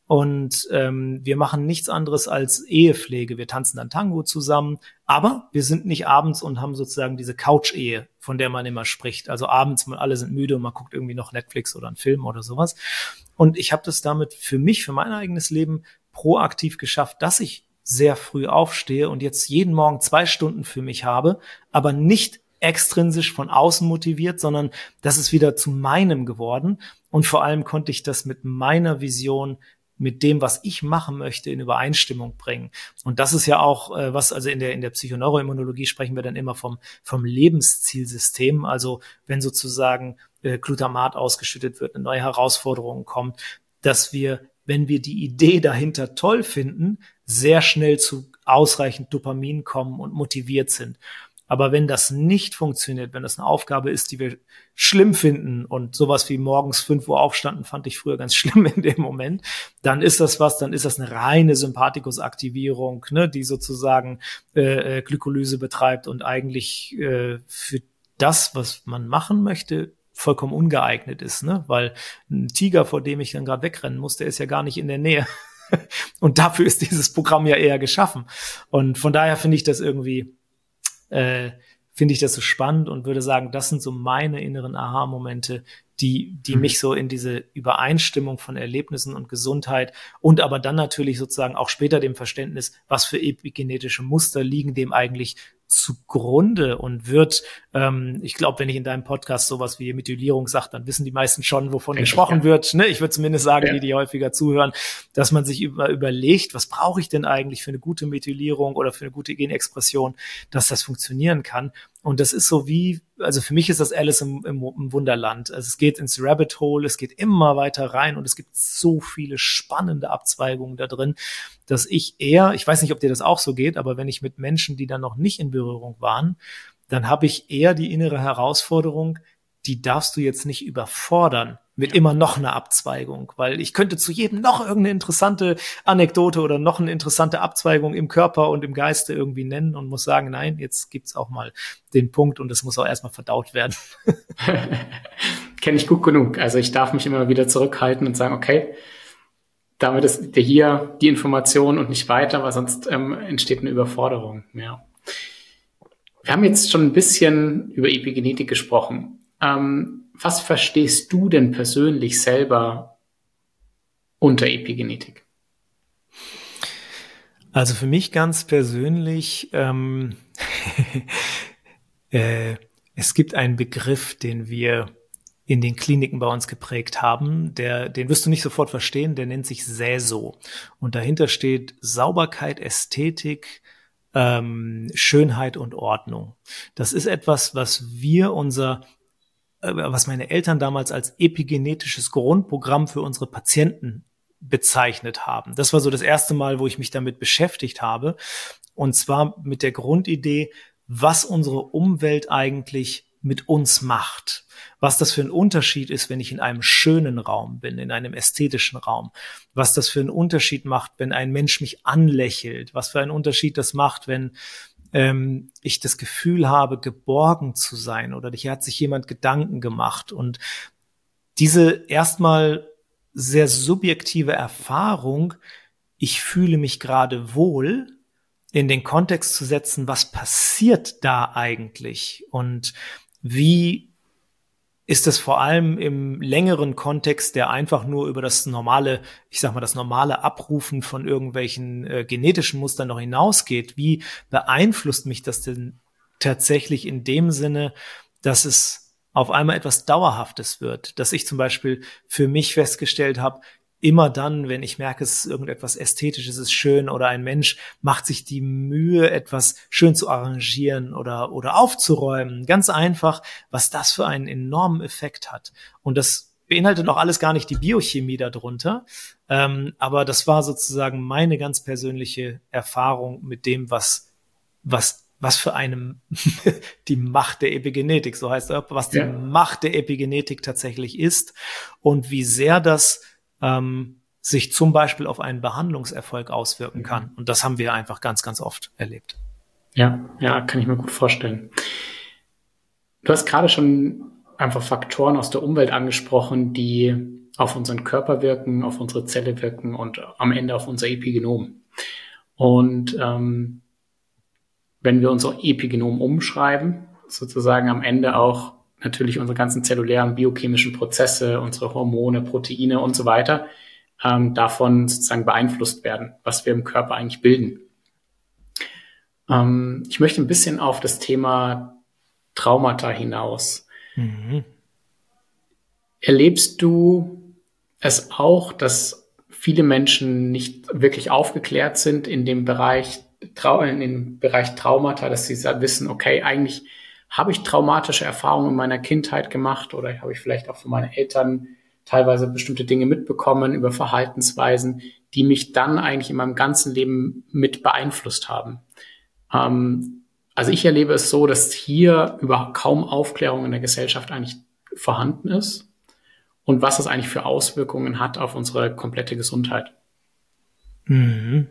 Und ähm, wir machen nichts anderes als Ehepflege. Wir tanzen dann Tango zusammen, aber wir sind nicht abends und haben sozusagen diese Couch-Ehe, von der man immer spricht. Also abends, alle sind müde und man guckt irgendwie noch Netflix oder einen Film oder sowas. Und ich habe das damit für mich, für mein eigenes Leben proaktiv geschafft, dass ich sehr früh aufstehe und jetzt jeden Morgen zwei Stunden für mich habe, aber nicht extrinsisch von außen motiviert, sondern das ist wieder zu meinem geworden. Und vor allem konnte ich das mit meiner Vision, mit dem, was ich machen möchte, in Übereinstimmung bringen. Und das ist ja auch, äh, was, also in der, in der Psychoneuroimmunologie sprechen wir dann immer vom, vom Lebenszielsystem. Also wenn sozusagen äh, Glutamat ausgeschüttet wird, eine neue Herausforderung kommt, dass wir, wenn wir die Idee dahinter toll finden, sehr schnell zu ausreichend Dopamin kommen und motiviert sind. Aber wenn das nicht funktioniert, wenn das eine Aufgabe ist, die wir schlimm finden und sowas wie morgens fünf Uhr aufstanden, fand ich früher ganz schlimm in dem Moment, dann ist das was, dann ist das eine reine Sympathikusaktivierung, ne, die sozusagen äh, Glykolyse betreibt und eigentlich äh, für das, was man machen möchte, vollkommen ungeeignet ist, ne, weil ein Tiger, vor dem ich dann gerade wegrennen muss, der ist ja gar nicht in der Nähe. Und dafür ist dieses Programm ja eher geschaffen. Und von daher finde ich das irgendwie Äh, finde ich das so spannend und würde sagen, das sind so meine inneren Aha-Momente, die, die mhm. mich so in diese Übereinstimmung von Erlebnissen und Gesundheit und aber dann natürlich sozusagen auch später dem Verständnis, was für epigenetische Muster liegen dem eigentlich zugrunde und wird, ähm, ich glaube, wenn ich in deinem Podcast sowas wie Methylierung sage, dann wissen die meisten schon, wovon Richtig, gesprochen ja. wird. Ne? Ich würde zumindest sagen, ja. die, die häufiger zuhören, dass man sich über, überlegt, was brauche ich denn eigentlich für eine gute Methylierung oder für eine gute Genexpression, dass das funktionieren kann. Und das ist so wie, also für mich ist das Alice im, im, im Wunderland. Also es geht ins Rabbit Hole, es geht immer weiter rein und es gibt so viele spannende Abzweigungen da drin, dass ich eher, ich weiß nicht, ob dir das auch so geht, aber wenn ich mit Menschen, die dann noch nicht in Berührung waren, dann habe ich eher die innere Herausforderung, die darfst du jetzt nicht überfordern mit immer noch einer Abzweigung, weil ich könnte zu jedem noch irgendeine interessante Anekdote oder noch eine interessante Abzweigung im Körper und im Geiste irgendwie nennen und muss sagen, nein, jetzt gibt's auch mal den Punkt und es muss auch erstmal verdaut werden. Kenne ich gut genug. Also ich darf mich immer wieder zurückhalten und sagen, okay, damit ist hier die Information und nicht weiter, weil sonst ähm, entsteht eine Überforderung. Ja. Wir haben jetzt schon ein bisschen über Epigenetik gesprochen. Ähm, was verstehst du denn persönlich selber unter Epigenetik? Also für mich ganz persönlich, ähm, äh, es gibt einen Begriff, den wir in den Kliniken bei uns geprägt haben, der, den wirst du nicht sofort verstehen, der nennt sich S E S O. Und dahinter steht Sauberkeit, Ästhetik, ähm, Schönheit und Ordnung. Das ist etwas, was wir unser, äh, was meine Eltern damals als epigenetisches Grundprogramm für unsere Patienten bezeichnet haben. Das war so das erste Mal, wo ich mich damit beschäftigt habe. Und zwar mit der Grundidee, was unsere Umwelt eigentlich mit uns macht. Was das für ein Unterschied ist, wenn ich in einem schönen Raum bin, in einem ästhetischen Raum. Was das für einen Unterschied macht, wenn ein Mensch mich anlächelt. Was für einen Unterschied das macht, wenn ähm, ich das Gefühl habe, geborgen zu sein oder hier hat sich jemand Gedanken gemacht. Und diese erstmal sehr subjektive Erfahrung, ich fühle mich gerade wohl, in den Kontext zu setzen, was passiert da eigentlich und wie ist es vor allem im längeren Kontext, der einfach nur über das normale, ich sag mal, das normale Abrufen von irgendwelchen äh, genetischen Mustern noch hinausgeht, wie beeinflusst mich das denn tatsächlich in dem Sinne, dass es auf einmal etwas Dauerhaftes wird, dass ich zum Beispiel für mich festgestellt habe, immer dann, wenn ich merke, es ist irgendetwas Ästhetisches, es ist schön oder ein Mensch macht sich die Mühe, etwas schön zu arrangieren oder, oder aufzuräumen, ganz einfach, was das für einen enormen Effekt hat. Und das beinhaltet auch alles gar nicht die Biochemie darunter, ähm, aber das war sozusagen meine ganz persönliche Erfahrung mit dem, was, was was für eine die Macht der Epigenetik, so heißt es, was die ja. Macht der Epigenetik tatsächlich ist und wie sehr das ähm, sich zum Beispiel auf einen Behandlungserfolg auswirken kann. Und das haben wir einfach ganz, ganz oft erlebt. Ja, ja, kann ich mir gut vorstellen. Du hast gerade schon einfach Faktoren aus der Umwelt angesprochen, die auf unseren Körper wirken, auf unsere Zelle wirken und am Ende auf unser Epigenom. Und ähm, wenn wir unser Epigenom umschreiben, sozusagen am Ende auch natürlich unsere ganzen zellulären biochemischen Prozesse, unsere Hormone, Proteine und so weiter, ähm, davon sozusagen beeinflusst werden, was wir im Körper eigentlich bilden. Ähm, ich möchte ein bisschen auf das Thema Traumata hinaus. Mhm. Erlebst du es auch, dass viele Menschen nicht wirklich aufgeklärt sind in dem Bereich in dem Bereich Traumata, dass sie wissen, okay, eigentlich habe ich traumatische Erfahrungen in meiner Kindheit gemacht oder habe ich vielleicht auch von meinen Eltern teilweise bestimmte Dinge mitbekommen über Verhaltensweisen, die mich dann eigentlich in meinem ganzen Leben mit beeinflusst haben. Ähm, also ich erlebe es so, dass hier überhaupt kaum Aufklärung in der Gesellschaft eigentlich vorhanden ist und was das eigentlich für Auswirkungen hat auf unsere komplette Gesundheit. Mhm.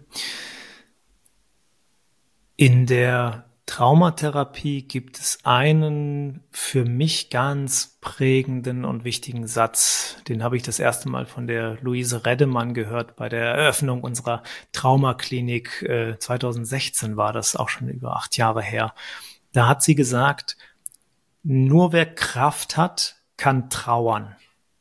In der Traumatherapie gibt es einen für mich ganz prägenden und wichtigen Satz. Den habe ich das erste Mal von der Luise Reddemann gehört bei der Eröffnung unserer Traumaklinik. Äh, zweitausendsechzehn war das, auch schon über acht Jahre her. Da hat sie gesagt, nur wer Kraft hat, kann trauern.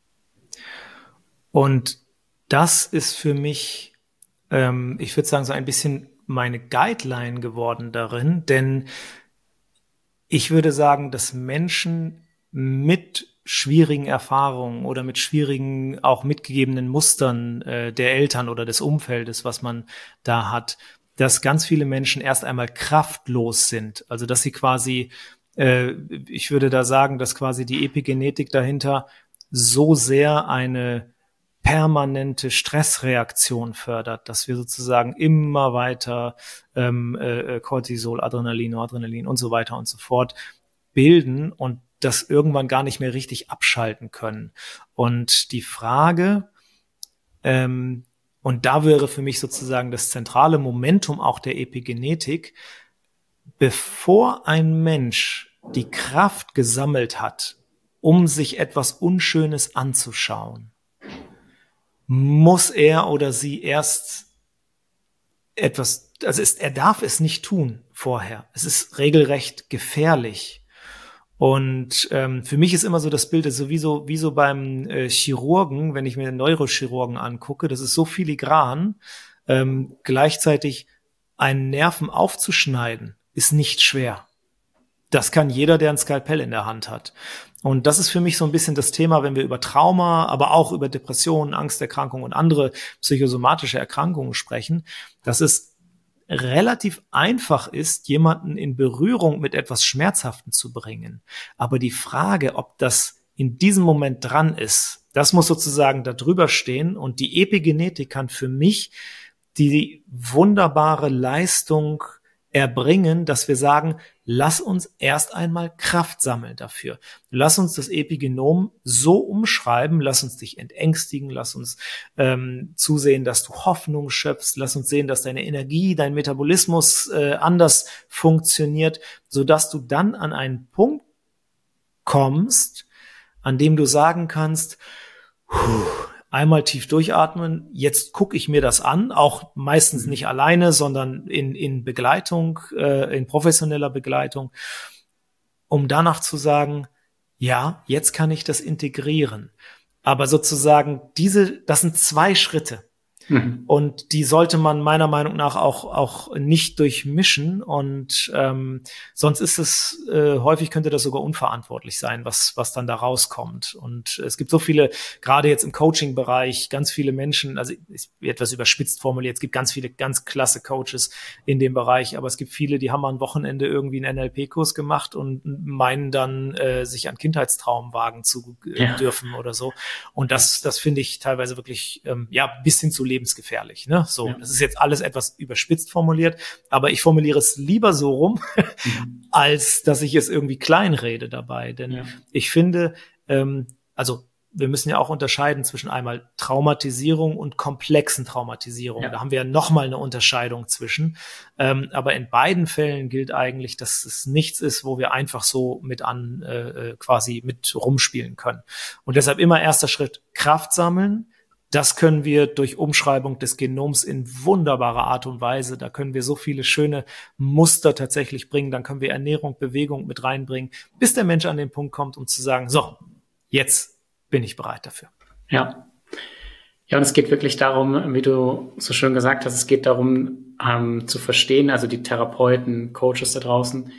Und das ist für mich, ähm, ich würde sagen, so ein bisschen meine Guideline geworden darin, denn ich würde sagen, dass Menschen mit schwierigen Erfahrungen oder mit schwierigen, auch mitgegebenen Mustern äh, der Eltern oder des Umfeldes, was man da hat, dass ganz viele Menschen erst einmal kraftlos sind. Also dass sie quasi, äh, ich würde da sagen, dass quasi die Epigenetik dahinter so sehr eine permanente Stressreaktion fördert, dass wir sozusagen immer weiter ähm, äh, Cortisol, Adrenalin, Noradrenalin und so weiter und so fort bilden und das irgendwann gar nicht mehr richtig abschalten können. Und die Frage, ähm, und da wäre für mich sozusagen das zentrale Momentum auch der Epigenetik, bevor ein Mensch die Kraft gesammelt hat, um sich etwas Unschönes anzuschauen, muss er oder sie erst etwas, also ist, er darf es nicht tun. vorher. Es ist regelrecht gefährlich. Und ähm, für mich ist immer so das Bild, ist sowieso wie so beim äh, Chirurgen, wenn ich mir den Neurochirurgen angucke, das ist so filigran, ähm, gleichzeitig einen Nerven aufzuschneiden, ist nicht schwer. Das kann jeder, der ein Skalpell in der Hand hat. Und das ist für mich so ein bisschen das Thema, wenn wir über Trauma, aber auch über Depressionen, Angsterkrankungen und andere psychosomatische Erkrankungen sprechen, dass es relativ einfach ist, jemanden in Berührung mit etwas Schmerzhaftem zu bringen. Aber die Frage, ob das in diesem Moment dran ist, das muss sozusagen da drüber stehen. Und die Epigenetik kann für mich die wunderbare Leistung erbringen, dass wir sagen, lass uns erst einmal Kraft sammeln dafür. Lass uns das Epigenom so umschreiben, lass uns dich entängstigen, lass uns ähm, zusehen, dass du Hoffnung schöpfst, lass uns sehen, dass deine Energie, dein Metabolismus äh, anders funktioniert, sodass du dann an einen Punkt kommst, an dem du sagen kannst, puh, einmal tief durchatmen, jetzt gucke ich mir das an, auch meistens nicht alleine, sondern in, in Begleitung, äh, in professioneller Begleitung, um danach zu sagen, ja, jetzt kann ich das integrieren. Aber sozusagen diese, das sind zwei Schritte. Mhm. Und die sollte man meiner Meinung nach auch auch nicht durchmischen und ähm, sonst ist es äh, häufig könnte das sogar unverantwortlich sein, was was dann da rauskommt. Und es gibt so viele, gerade jetzt im Coaching-Bereich, ganz viele Menschen, also ich, etwas überspitzt formuliert, es gibt ganz viele ganz klasse Coaches in dem Bereich, aber es gibt viele, die haben am Wochenende irgendwie einen N L P-Kurs gemacht und meinen dann, äh, sich an Kindheitstraum wagen zu äh, ja. dürfen oder so. Und das das finde ich teilweise wirklich ähm, ja bis hin zu lebensgefährlich, ne? So, ja. Das ist jetzt alles etwas überspitzt formuliert, aber ich formuliere es lieber so rum, mhm. als dass ich es irgendwie kleinrede dabei. Denn ja. ich finde, ähm, also wir müssen ja auch unterscheiden zwischen einmal Traumatisierung und komplexen Traumatisierungen. Ja. Da haben wir ja nochmal eine Unterscheidung zwischen. Ähm, aber in beiden Fällen gilt eigentlich, dass es nichts ist, wo wir einfach so mit an, äh, quasi mit rumspielen können. Und deshalb immer erster Schritt, Kraft sammeln. Das können wir durch Umschreibung des Genoms in wunderbarer Art und Weise. Da können wir so viele schöne Muster tatsächlich bringen. Dann können wir Ernährung, Bewegung mit reinbringen, bis der Mensch an den Punkt kommt, um zu sagen, so, jetzt bin ich bereit dafür. Ja. Ja, und es geht wirklich darum, wie du so schön gesagt hast, es geht darum, ähm, zu verstehen, also die Therapeuten, Coaches da draußen,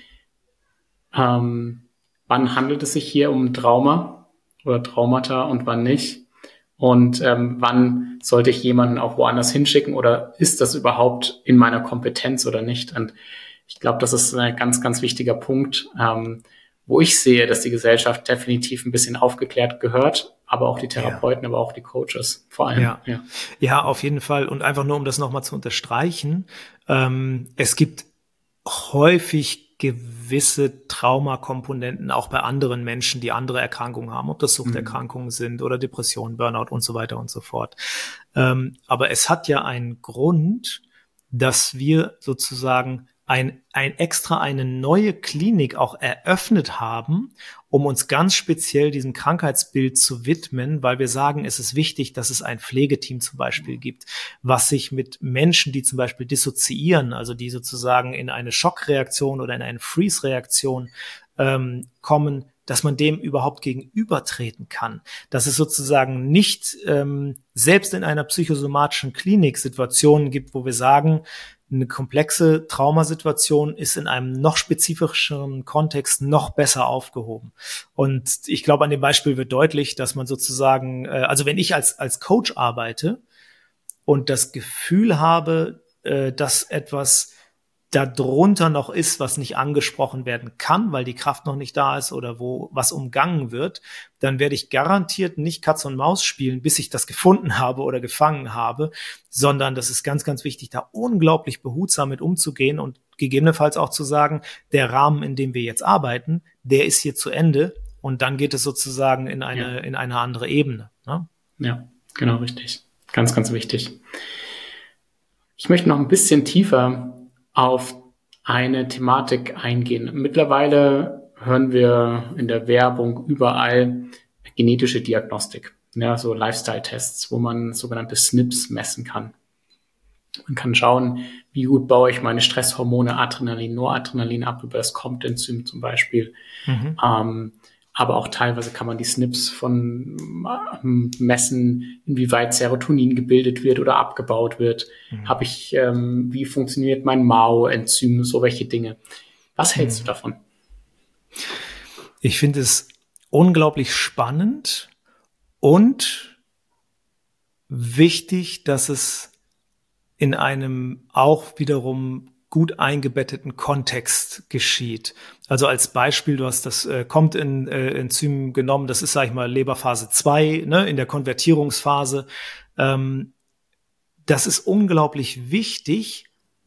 ähm, wann handelt es sich hier um Trauma oder Traumata und wann nicht? Und ähm, wann sollte ich jemanden auch woanders hinschicken oder ist das überhaupt in meiner Kompetenz oder nicht? Und ich glaube, das ist ein ganz, ganz wichtiger Punkt, ähm, wo ich sehe, dass die Gesellschaft definitiv ein bisschen aufgeklärt gehört, aber auch die Therapeuten, ja. aber auch die Coaches vor allem. Ja, ja. ja auf jeden Fall. Und einfach nur, um das nochmal zu unterstreichen, ähm, es gibt häufig gewisse Traumakomponenten auch bei anderen Menschen, die andere Erkrankungen haben, ob das Suchterkrankungen mhm. sind oder Depressionen, Burnout und so weiter und so fort. Ähm, aber es hat ja einen Grund, dass wir sozusagen ein, ein extra eine neue Klinik auch eröffnet haben, um uns ganz speziell diesem Krankheitsbild zu widmen, weil wir sagen, es ist wichtig, dass es ein Pflegeteam zum Beispiel gibt, was sich mit Menschen, die zum Beispiel dissoziieren, also die sozusagen in eine Schockreaktion oder in eine Freeze-Reaktion ähm, kommen, dass man dem überhaupt gegenübertreten kann. Dass es sozusagen nicht ähm, selbst in einer psychosomatischen Klinik Situationen gibt, wo wir sagen, eine komplexe Traumasituation ist in einem noch spezifischeren Kontext noch besser aufgehoben. Und ich glaube, an dem Beispiel wird deutlich, dass man sozusagen, äh, also wenn ich als als Coach arbeite und das Gefühl habe, äh, dass etwas darunter noch ist, was nicht angesprochen werden kann, weil die Kraft noch nicht da ist oder wo was umgangen wird, dann werde ich garantiert nicht Katz und Maus spielen, bis ich das gefunden habe oder gefangen habe, sondern das ist ganz, ganz wichtig, da unglaublich behutsam mit umzugehen und gegebenenfalls auch zu sagen, der Rahmen, in dem wir jetzt arbeiten, der ist hier zu Ende und dann geht es sozusagen in eine, ja. in eine andere Ebene. Ne? Ja, genau, richtig. Ganz, ganz wichtig. Ich möchte noch ein bisschen tiefer auf eine Thematik eingehen. Mittlerweile hören wir in der Werbung überall genetische Diagnostik, ja, so Lifestyle-Tests, wo man sogenannte S N Ps messen kann. Man kann schauen, wie gut baue ich meine Stresshormone Adrenalin, Noradrenalin ab, über das COMT-Enzym zum Beispiel. Mhm. Ähm, aber auch teilweise kann man die S N Ps von ähm, messen, inwieweit Serotonin gebildet wird oder abgebaut wird. Mhm. Habe ich, ähm, wie funktioniert mein M A O-Enzym, so welche Dinge. Was hältst mhm. du davon? Ich finde es unglaublich spannend und wichtig, dass es in einem auch wiederum gut eingebetteten Kontext geschieht. Also als Beispiel, du hast das äh, COMT-Enzym äh, genommen, das ist, sag ich mal, Leberphase zwei, ne, in der Konvertierungsphase. Ähm, das ist unglaublich wichtig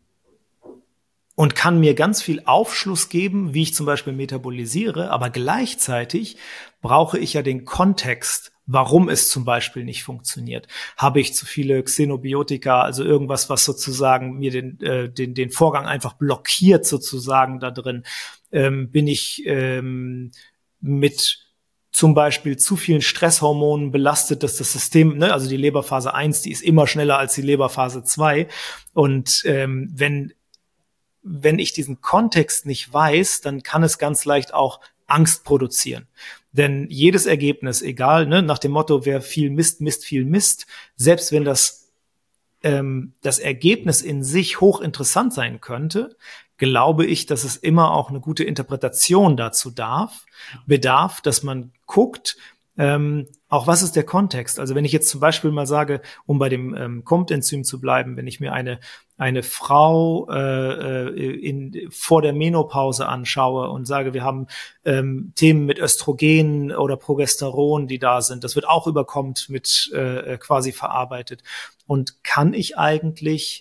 und kann mir ganz viel Aufschluss geben, wie ich zum Beispiel metabolisiere, aber gleichzeitig brauche ich ja den Kontext, warum es zum Beispiel nicht funktioniert. Habe ich zu viele Xenobiotika, also irgendwas, was sozusagen mir den, äh, den, den Vorgang einfach blockiert sozusagen da drin? Ähm, bin ich ähm, mit zum Beispiel zu vielen Stresshormonen belastet, dass das System, ne, also die Leberphase eins, die ist immer schneller als die Leberphase zwei. Und ähm, wenn wenn ich diesen Kontext nicht weiß, dann kann es ganz leicht auch Angst produzieren. Denn jedes Ergebnis, egal, ne, nach dem Motto, wer viel misst, misst viel Mist, selbst wenn das, ähm, das Ergebnis in sich hochinteressant sein könnte, glaube ich, dass es immer auch eine gute Interpretation dazu darf, bedarf, dass man guckt, ähm, auch was ist der Kontext? Also wenn ich jetzt zum Beispiel mal sage, um bei dem ähm, COMT-Enzym zu bleiben, wenn ich mir eine eine Frau äh, in vor der Menopause anschaue und sage, wir haben ähm, Themen mit Östrogen oder Progesteron, die da sind, das wird auch über COMT mit äh, quasi verarbeitet. Und kann ich eigentlich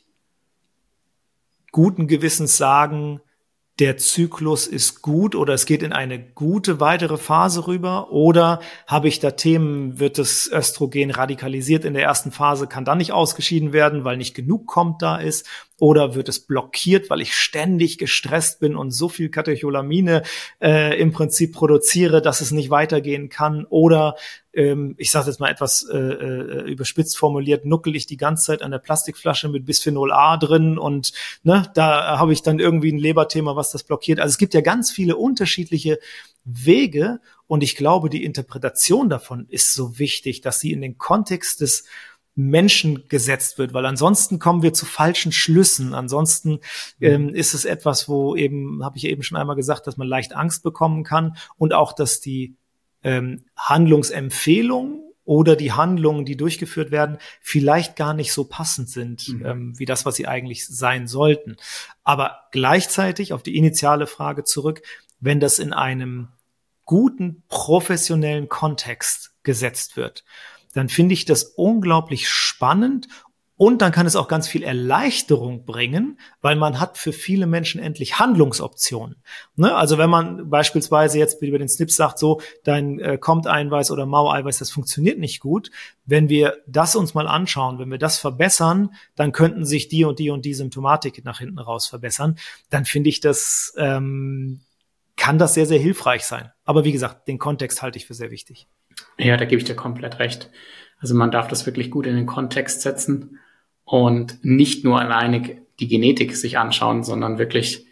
guten Gewissens sagen, der Zyklus ist gut oder es geht in eine gute weitere Phase rüber, oder habe ich da Themen, wird das Östrogen radikalisiert in der ersten Phase, kann dann nicht ausgeschieden werden, weil nicht genug COMT da ist, oder wird es blockiert, weil ich ständig gestresst bin und so viel Katecholamine äh, im Prinzip produziere, dass es nicht weitergehen kann, oder ähm, ich sage jetzt mal etwas äh, äh, überspitzt formuliert, nuckel ich die ganze Zeit an der Plastikflasche mit Bisphenol A drin und ne, da habe ich dann irgendwie ein Leberthema, was das blockiert. Also es gibt ja ganz viele unterschiedliche Wege und ich glaube, die Interpretation davon ist so wichtig, dass sie in den Kontext des Menschen gesetzt wird, weil ansonsten kommen wir zu falschen Schlüssen. Ansonsten ähm, ist es etwas, wo eben, habe ich eben schon einmal gesagt, dass man leicht Angst bekommen kann und auch, dass die ähm, Handlungsempfehlungen oder die Handlungen, die durchgeführt werden, vielleicht gar nicht so passend sind, mhm. ähm, wie das, was sie eigentlich sein sollten. Aber gleichzeitig auf die initiale Frage zurück, wenn das in einem guten, professionellen Kontext gesetzt wird, dann finde ich das unglaublich spannend und dann kann es auch ganz viel Erleichterung bringen, weil man hat für viele Menschen endlich Handlungsoptionen. Ne? Also wenn man beispielsweise jetzt über den S N Ps sagt, so dein äh, COMT-Eiweiß oder M A O-Eiweiß, das funktioniert nicht gut. Wenn wir das uns mal anschauen, wenn wir das verbessern, dann könnten sich die und die und die Symptomatik nach hinten raus verbessern. Dann finde ich das, ähm, kann das sehr, sehr hilfreich sein. Aber wie gesagt, den Kontext halte ich für sehr wichtig. Ja, da gebe ich dir komplett recht. Also man darf das wirklich gut in den Kontext setzen und nicht nur alleinig die Genetik sich anschauen, sondern wirklich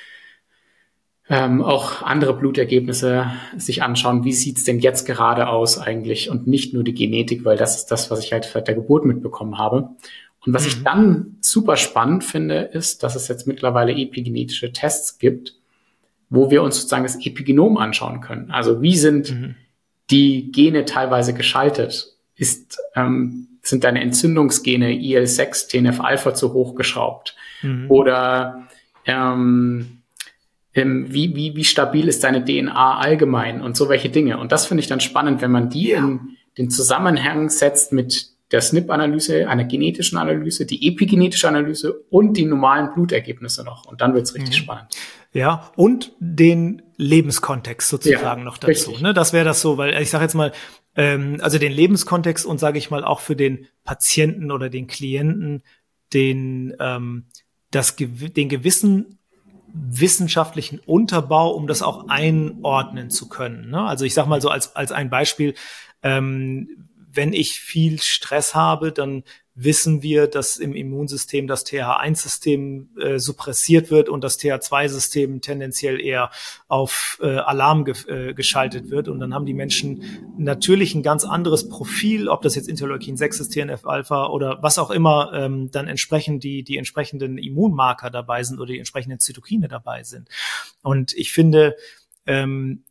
ähm, auch andere Blutergebnisse sich anschauen. Wie sieht's denn jetzt gerade aus eigentlich? Und nicht nur die Genetik, weil das ist das, was ich halt seit der Geburt mitbekommen habe. Und was mhm. ich dann super spannend finde, ist, dass es jetzt mittlerweile epigenetische Tests gibt, wo wir uns sozusagen das Epigenom anschauen können. Also wie sind mhm. die Gene teilweise geschaltet? Ist, ähm, sind deine Entzündungsgene I L sechs, T N F-Alpha zu hoch geschraubt? Mhm. Oder ähm, ähm, wie, wie, wie stabil ist deine D N A allgemein? Und so welche Dinge. Und das finde ich dann spannend, wenn man die ja. in den Zusammenhang setzt mit der S N P-Analyse, einer genetischen Analyse, die epigenetische Analyse und die normalen Blutergebnisse noch. Und dann wird es richtig mhm. spannend. Ja, und den Lebenskontext sozusagen ja, noch dazu. Ne? Das wäre das so, weil ich sage jetzt mal, ähm, also den Lebenskontext und sage ich mal auch für den Patienten oder den Klienten den ähm, das den gewissen wissenschaftlichen Unterbau, um das auch einordnen zu können. Ne? Also ich sage mal so als als ein Beispiel, ähm, wenn ich viel Stress habe, dann wissen wir, dass im Immunsystem das T H eins System äh, suppressiert wird und das T H zwei System tendenziell eher auf äh, Alarm ge äh, geschaltet wird. Und dann haben die Menschen natürlich ein ganz anderes Profil, ob das jetzt Interleukin sechs ist, T N F-Alpha oder was auch immer, ähm, dann entsprechend die, die entsprechenden Immunmarker dabei sind oder die entsprechenden Zytokine dabei sind. Und ich finde, ähm,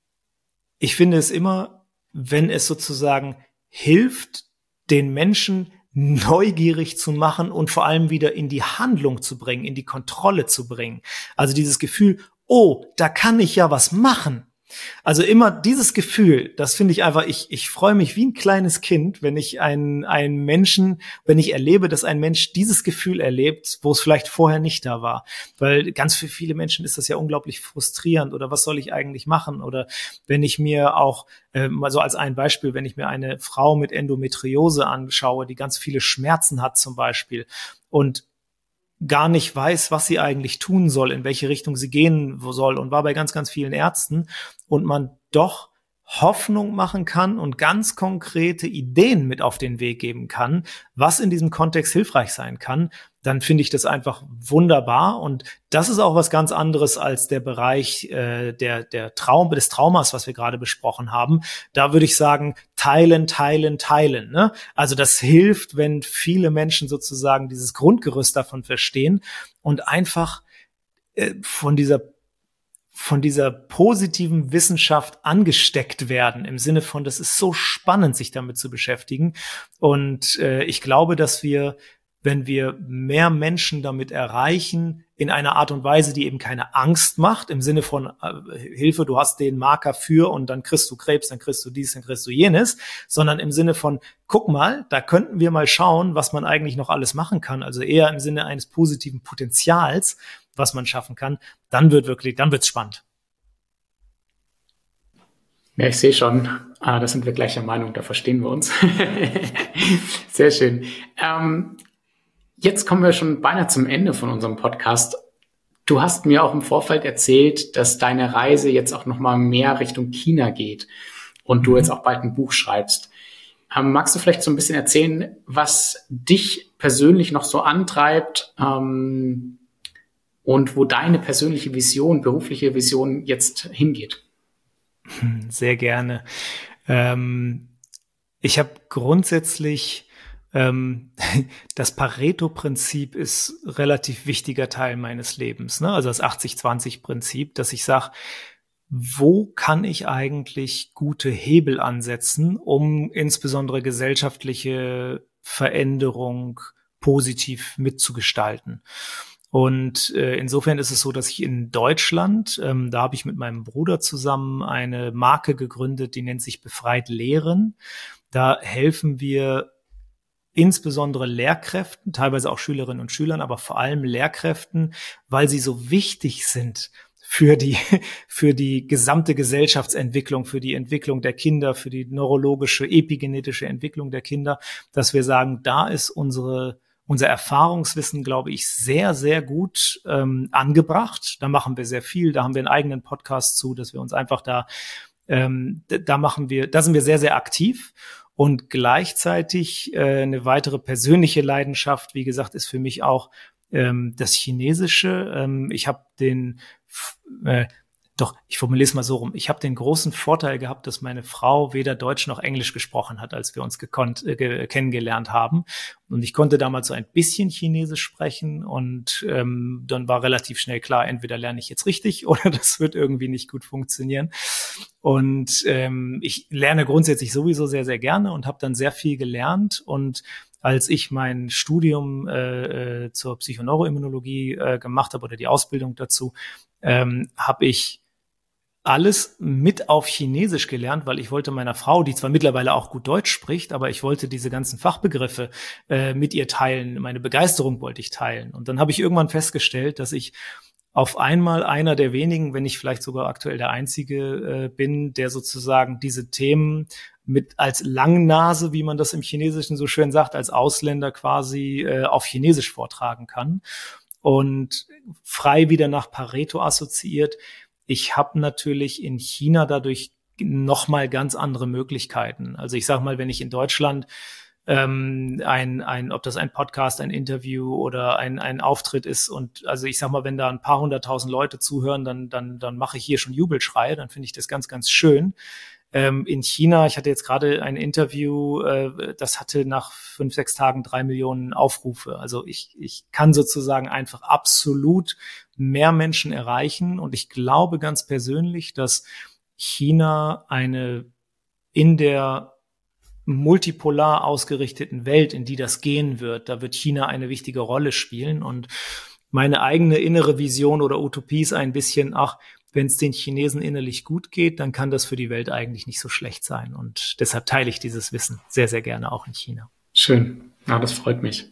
ich finde es immer, wenn es sozusagen hilft, den Menschen neugierig zu machen und vor allem wieder in die Handlung zu bringen, in die Kontrolle zu bringen. Also dieses Gefühl, oh, da kann ich ja was machen. Also immer dieses Gefühl, das finde ich einfach, ich ich freue mich wie ein kleines Kind, wenn ich einen einen Menschen, wenn ich erlebe, dass ein Mensch dieses Gefühl erlebt, wo es vielleicht vorher nicht da war. Weil ganz für viele Menschen ist das ja unglaublich frustrierend oder was soll ich eigentlich machen? Oder wenn ich mir auch, äh, mal so als ein Beispiel, wenn ich mir eine Frau mit Endometriose anschaue, die ganz viele Schmerzen hat zum Beispiel und gar nicht weiß, was sie eigentlich tun soll, in welche Richtung sie gehen soll und war bei ganz, ganz vielen Ärzten und man doch Hoffnung machen kann und ganz konkrete Ideen mit auf den Weg geben kann, was in diesem Kontext hilfreich sein kann, dann finde ich das einfach wunderbar. Und das ist auch was ganz anderes als der Bereich äh, der der Traum des Traumas, was wir gerade besprochen haben. Da würde ich sagen, teilen, teilen, teilen. Ne? Also das hilft, wenn viele Menschen sozusagen dieses Grundgerüst davon verstehen und einfach äh, von dieser von dieser positiven Wissenschaft angesteckt werden, im Sinne von, das ist so spannend, sich damit zu beschäftigen. Und äh, ich glaube, dass wir, wenn wir mehr Menschen damit erreichen, in einer Art und Weise, die eben keine Angst macht, im Sinne von äh, Hilfe, du hast den Marker für und dann kriegst du Krebs, dann kriegst du dies, dann kriegst du jenes, sondern im Sinne von, guck mal, da könnten wir mal schauen, was man eigentlich noch alles machen kann, also eher im Sinne eines positiven Potenzials, was man schaffen kann, dann wird wirklich, dann wird's spannend. Ja, ich sehe schon, ah, da sind wir gleicher Meinung, da verstehen wir uns. Sehr schön. Ähm, jetzt kommen wir schon beinahe zum Ende von unserem Podcast. Du hast mir auch im Vorfeld erzählt, dass deine Reise jetzt auch nochmal mehr Richtung China geht und du jetzt auch bald ein Buch schreibst. Ähm, magst du vielleicht so ein bisschen erzählen, was dich persönlich noch so antreibt, ähm, und wo deine persönliche Vision, berufliche Vision jetzt hingeht? Sehr gerne. Ähm, ich habe grundsätzlich, ähm, das Pareto-Prinzip ist relativ wichtiger Teil meines Lebens, ne? Also das achtzig zwanzig Prinzip, dass ich sage, wo kann ich eigentlich gute Hebel ansetzen, um insbesondere gesellschaftliche Veränderung positiv mitzugestalten? Und äh, insofern ist es so, dass ich in Deutschland, ähm, da habe ich mit meinem Bruder zusammen eine Marke gegründet, die nennt sich Befreit Lehren. Da helfen wir insbesondere Lehrkräften, teilweise auch Schülerinnen und Schülern, aber vor allem Lehrkräften, weil sie so wichtig sind für die, für die gesamte Gesellschaftsentwicklung, für die Entwicklung der Kinder, für die neurologische, epigenetische Entwicklung der Kinder, dass wir sagen, da ist unsere Unser Erfahrungswissen, glaube ich, sehr, sehr gut ähm, angebracht. Da machen wir sehr viel. Da haben wir einen eigenen Podcast zu, dass wir uns einfach da, ähm, da machen wir, da sind wir sehr, sehr aktiv. Und gleichzeitig äh, eine weitere persönliche Leidenschaft, wie gesagt, ist für mich auch ähm, das Chinesische. Ähm, ich habe den äh, Doch, ich formuliere es mal so rum. Ich habe den großen Vorteil gehabt, dass meine Frau weder Deutsch noch Englisch gesprochen hat, als wir uns gekonnt, äh, kennengelernt haben. Und ich konnte damals so ein bisschen Chinesisch sprechen und ähm, dann war relativ schnell klar, entweder lerne ich jetzt richtig oder das wird irgendwie nicht gut funktionieren. Und ähm, ich lerne grundsätzlich sowieso sehr, sehr gerne und habe dann sehr viel gelernt. Und als ich mein Studium äh, zur Psychoneuroimmunologie äh, gemacht habe oder die Ausbildung dazu, ähm, habe ich alles mit auf Chinesisch gelernt, weil ich wollte meiner Frau, die zwar mittlerweile auch gut Deutsch spricht, aber ich wollte diese ganzen Fachbegriffe äh, mit ihr teilen. Meine Begeisterung wollte ich teilen. Und dann habe ich irgendwann festgestellt, dass ich auf einmal einer der wenigen, wenn nicht vielleicht sogar aktuell der einzige äh, bin, der sozusagen diese Themen mit als Langnase, wie man das im Chinesischen so schön sagt, als Ausländer quasi äh, auf Chinesisch vortragen kann. Und frei wieder nach Pareto assoziiert. Ich habe natürlich in China dadurch nochmal ganz andere Möglichkeiten. Also ich sage mal, wenn ich in Deutschland ähm, ein, ein, ob das ein Podcast, ein Interview oder ein, ein Auftritt ist. Und also ich sag mal, wenn da ein paar hunderttausend Leute zuhören, dann, dann, dann mache ich hier schon Jubelschreie, dann finde ich das ganz, ganz schön. Ähm, in China, ich hatte jetzt gerade ein Interview, äh, das hatte nach fünf, sechs Tagen drei Millionen Aufrufe. Also ich, ich kann sozusagen einfach absolut mehr Menschen erreichen. Und ich glaube ganz persönlich, dass China eine in der multipolar ausgerichteten Welt, in die das gehen wird, da wird China eine wichtige Rolle spielen. Und meine eigene innere Vision oder Utopie ist ein bisschen, ach, wenn es den Chinesen innerlich gut geht, dann kann das für die Welt eigentlich nicht so schlecht sein. Und deshalb teile ich dieses Wissen sehr, sehr gerne auch in China. Schön. Ja, das freut mich.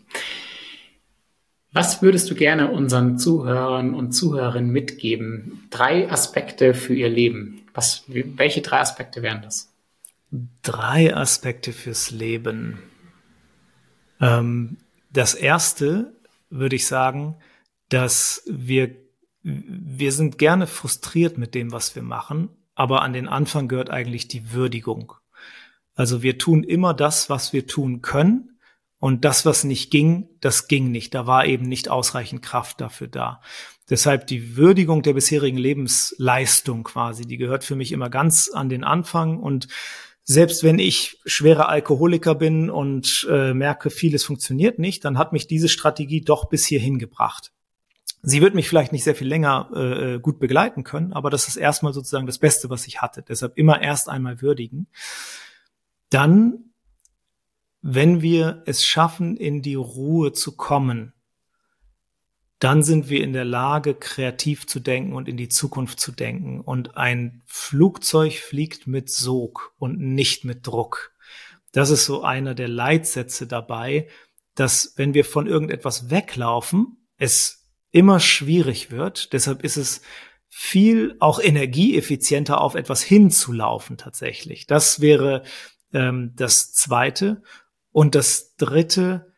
Was würdest du gerne unseren Zuhörern und Zuhörerinnen mitgeben? Drei Aspekte für ihr Leben. Was, welche drei Aspekte wären das? Drei Aspekte fürs Leben. Ähm, das erste würde ich sagen, dass wir Wir sind gerne frustriert mit dem, was wir machen, aber an den Anfang gehört eigentlich die Würdigung. Also wir tun immer das, was wir tun können, und das, was nicht ging, das ging nicht. Da war eben nicht ausreichend Kraft dafür da. Deshalb die Würdigung der bisherigen Lebensleistung quasi, die gehört für mich immer ganz an den Anfang. Und selbst wenn ich schwerer Alkoholiker bin und äh, merke, vieles funktioniert nicht, dann hat mich diese Strategie doch bis hierhin gebracht. Sie wird mich vielleicht nicht sehr viel länger äh, gut begleiten können, aber das ist erstmal sozusagen das Beste, was ich hatte. Deshalb immer erst einmal würdigen. Dann, wenn wir es schaffen, in die Ruhe zu kommen, dann sind wir in der Lage, kreativ zu denken und in die Zukunft zu denken. Und ein Flugzeug fliegt mit Sog und nicht mit Druck. Das ist so einer der Leitsätze dabei, dass wenn wir von irgendetwas weglaufen, es immer schwierig wird. Deshalb ist es viel auch energieeffizienter, auf etwas hinzulaufen tatsächlich. Das wäre ähm, das Zweite. Und das Dritte,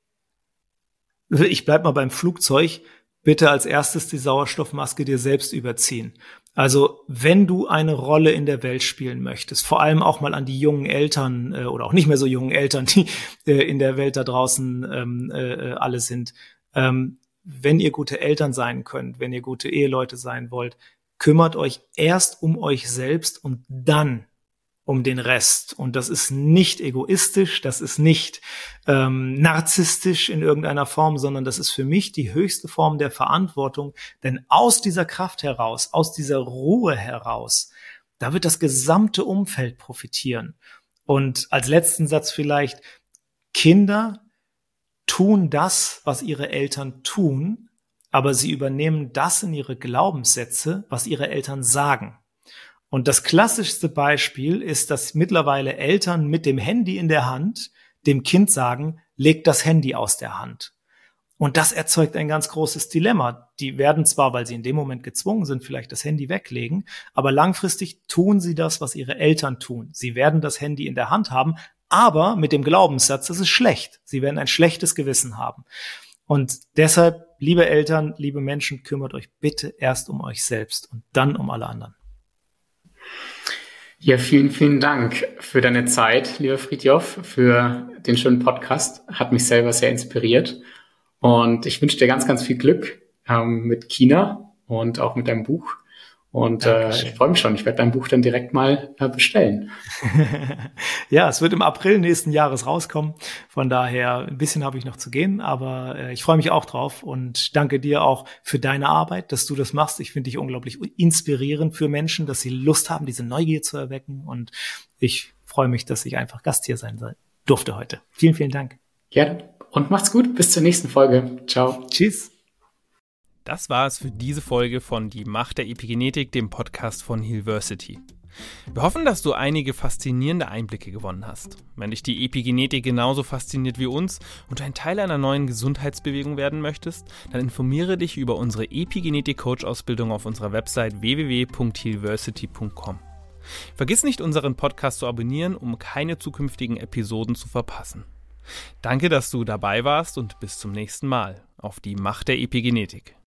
ich bleib mal beim Flugzeug, bitte als erstes die Sauerstoffmaske dir selbst überziehen. Also wenn du eine Rolle in der Welt spielen möchtest, vor allem auch mal an die jungen Eltern äh, oder auch nicht mehr so jungen Eltern, die äh, in der Welt da draußen ähm, äh, alle sind, ähm, wenn ihr gute Eltern sein könnt, wenn ihr gute Eheleute sein wollt, kümmert euch erst um euch selbst und dann um den Rest. Und das ist nicht egoistisch, das ist nicht ähm, narzisstisch in irgendeiner Form, sondern das ist für mich die höchste Form der Verantwortung. Denn aus dieser Kraft heraus, aus dieser Ruhe heraus, da wird das gesamte Umfeld profitieren. Und als letzten Satz vielleicht, Kinder tun das, was ihre Eltern tun, aber sie übernehmen das in ihre Glaubenssätze, was ihre Eltern sagen. Und das klassischste Beispiel ist, dass mittlerweile Eltern mit dem Handy in der Hand dem Kind sagen, leg das Handy aus der Hand. Und das erzeugt ein ganz großes Dilemma. Die werden zwar, weil sie in dem Moment gezwungen sind, vielleicht das Handy weglegen, aber langfristig tun sie das, was ihre Eltern tun. Sie werden das Handy in der Hand haben, aber mit dem Glaubenssatz, das ist schlecht. Sie werden ein schlechtes Gewissen haben. Und deshalb, liebe Eltern, liebe Menschen, kümmert euch bitte erst um euch selbst und dann um alle anderen. Ja, vielen, vielen Dank für deine Zeit, lieber Fridtjof, für den schönen Podcast. Hat mich selber sehr inspiriert. Und ich wünsche dir ganz, ganz viel Glück ähm, mit China und auch mit deinem Buch. Und äh, ich freue mich schon, ich werde dein Buch dann direkt mal äh, bestellen. Ja, es wird im April nächsten Jahres rauskommen. Von daher, ein bisschen habe ich noch zu gehen, aber äh, ich freue mich auch drauf und danke dir auch für deine Arbeit, dass du das machst. Ich finde dich unglaublich inspirierend für Menschen, dass sie Lust haben, diese Neugier zu erwecken. Und ich freue mich, dass ich einfach Gast hier sein durfte heute. Vielen, vielen Dank. Gerne und macht's gut. Bis zur nächsten Folge. Ciao. Tschüss. Das war es für diese Folge von Die Macht der Epigenetik, dem Podcast von Healversity. Wir hoffen, dass du einige faszinierende Einblicke gewonnen hast. Wenn dich die Epigenetik genauso fasziniert wie uns und du ein Teil einer neuen Gesundheitsbewegung werden möchtest, dann informiere dich über unsere Epigenetik-Coach-Ausbildung auf unserer Website w w w punkt healversity punkt com. Vergiss nicht, unseren Podcast zu abonnieren, um keine zukünftigen Episoden zu verpassen. Danke, dass du dabei warst und bis zum nächsten Mal auf Die Macht der Epigenetik.